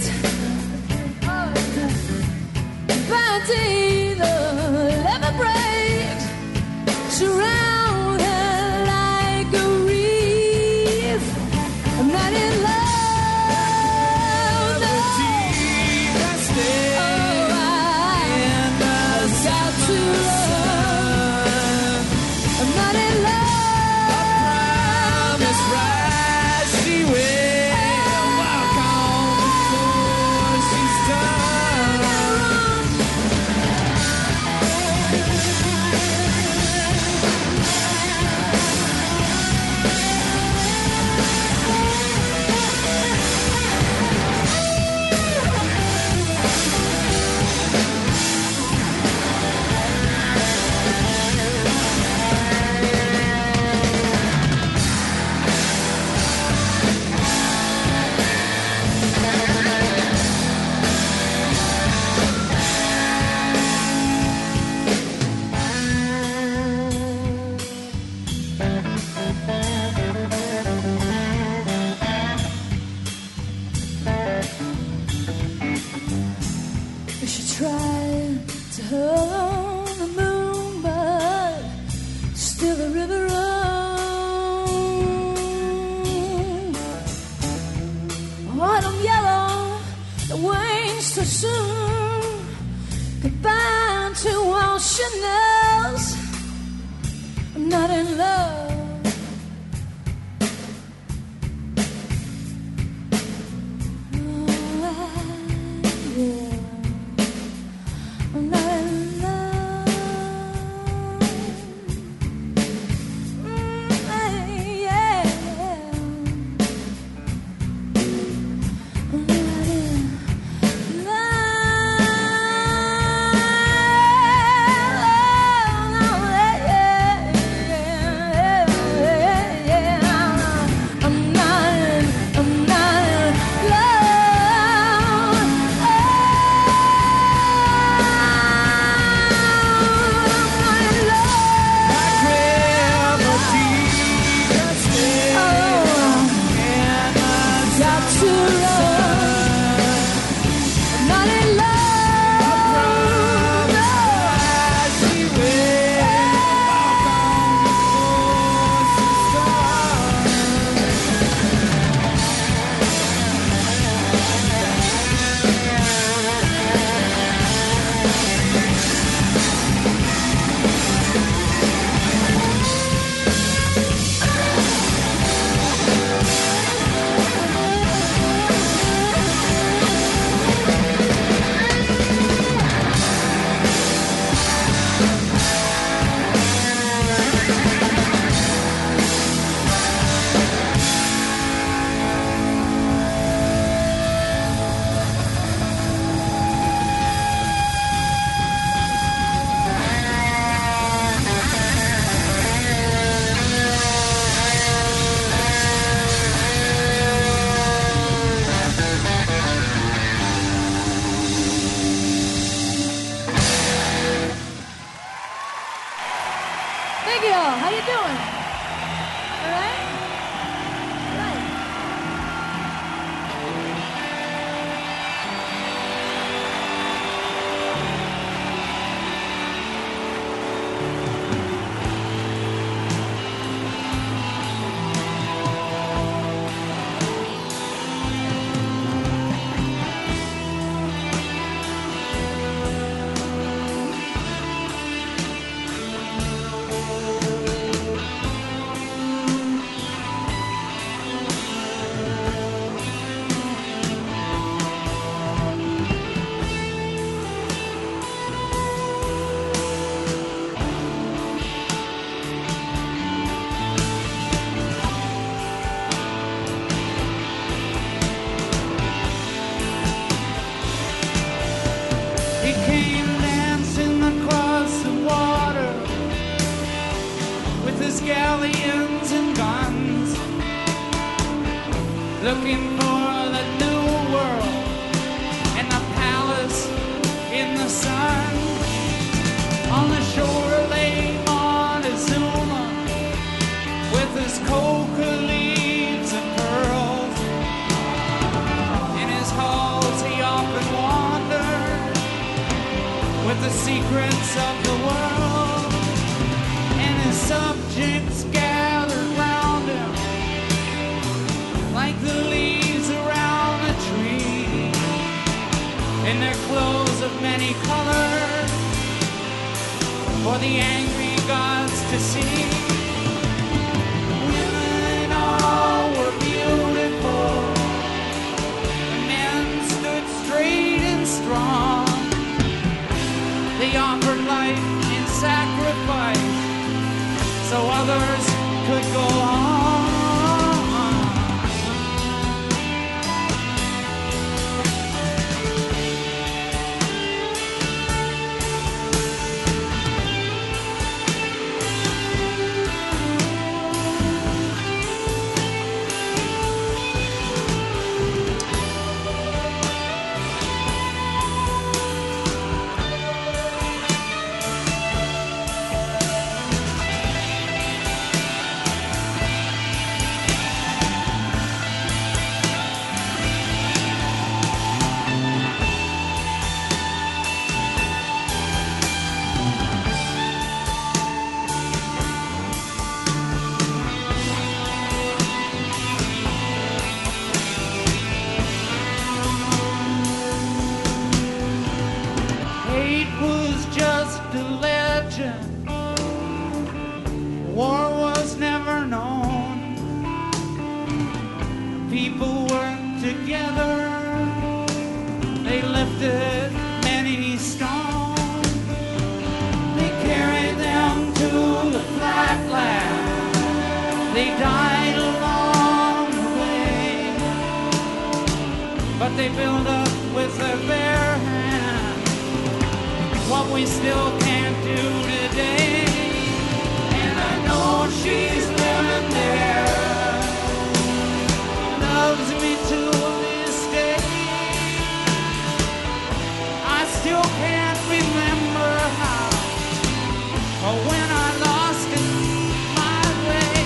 By day the lever breaks, surround her like a reef. I'm not in love, no. Oh, I've got to love. I'm not in love. Promise rise, she will walk on before she's done. She tried to hold the moon, but still the river runs. Autumn yellow, the wings too soon. Goodbye to all she knows. I'm not in love. I'm not in love. Yeah. I'm not in love. stallions and guns, looking for the new world and the palace in the sun. On the shore lay Montezuma with his coca leaves and pearls. In his halls he often wandered with the secrets of the world, and his subjects gathered round him like the leaves around a tree, in their clothes of many colors for the angry gods to see. Women all were beautiful, the men stood straight and strong. They offered life in sacrifice so others could go on. Hate was just a legend. War was never known. People worked together. They lifted many stones. They carried them to the flatland. They died along the way, but they built up with their bare hands what we still can't do today. And I know she's living there, loves me to this day. I still can't remember how or when I lost it my way.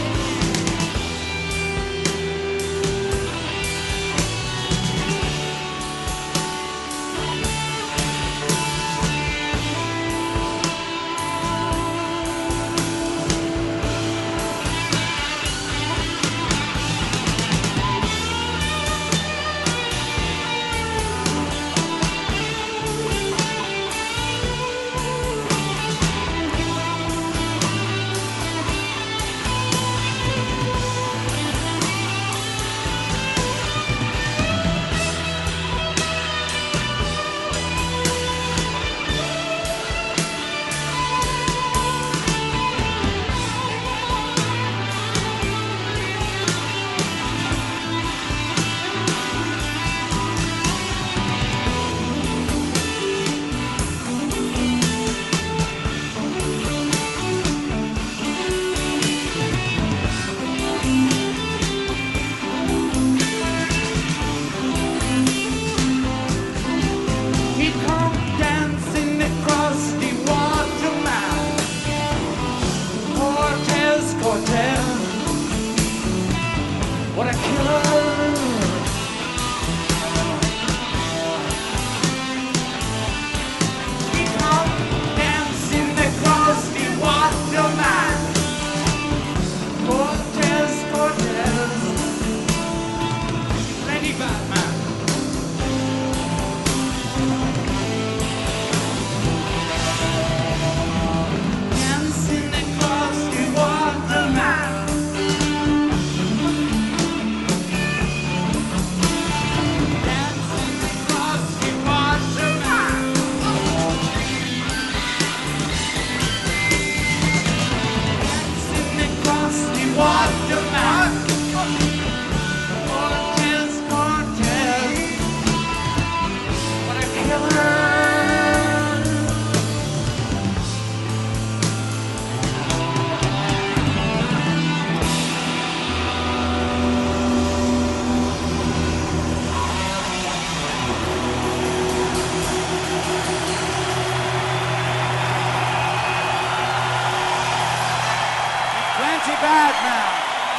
He come dancing across the water mouth. Cortez, Cortez, what a killer. He come dancing across the water mouth. Cortez, Cortez, Lady Batman. Dancing across the water map. Dancing across the water map. Dancing across the water map. Cortez, Cortez, what a killer. now.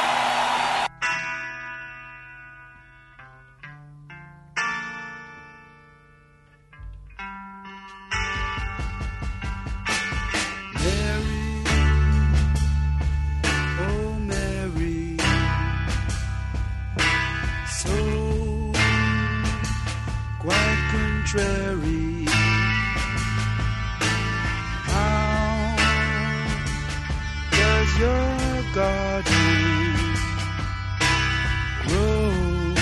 Mary, oh Mary, so quite contrary. How does your garden grow?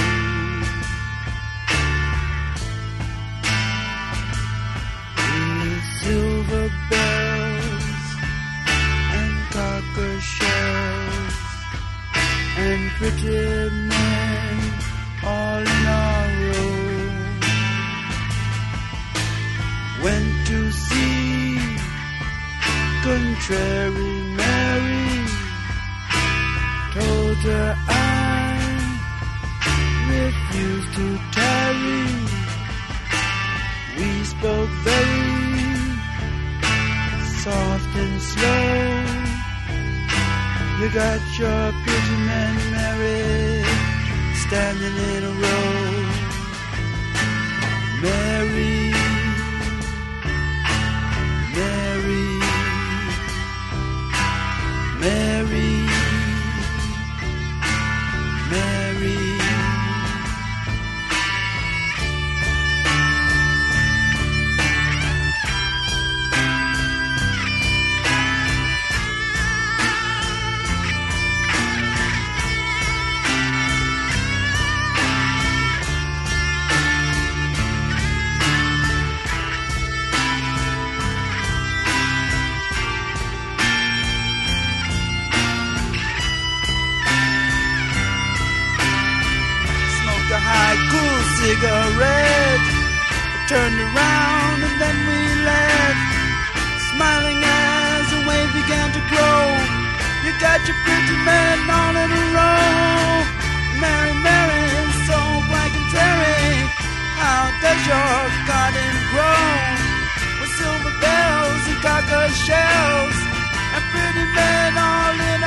With silver bells and cocker shells and pretty men all in a row. Went to see contrary Mary, told her I refuse to tarry. We spoke very soft and slow. You got your pretty men, Mary, standing in a row. Mary, Mary, Mary, Mary. Smoked a high, cool cigarette. Turned around and then we left, smiling as the wave began to grow. You got your pretty men all in a row. Mary, Mary, so black and terry. How does your garden grow? With silver bells and cocker shells and pretty men all in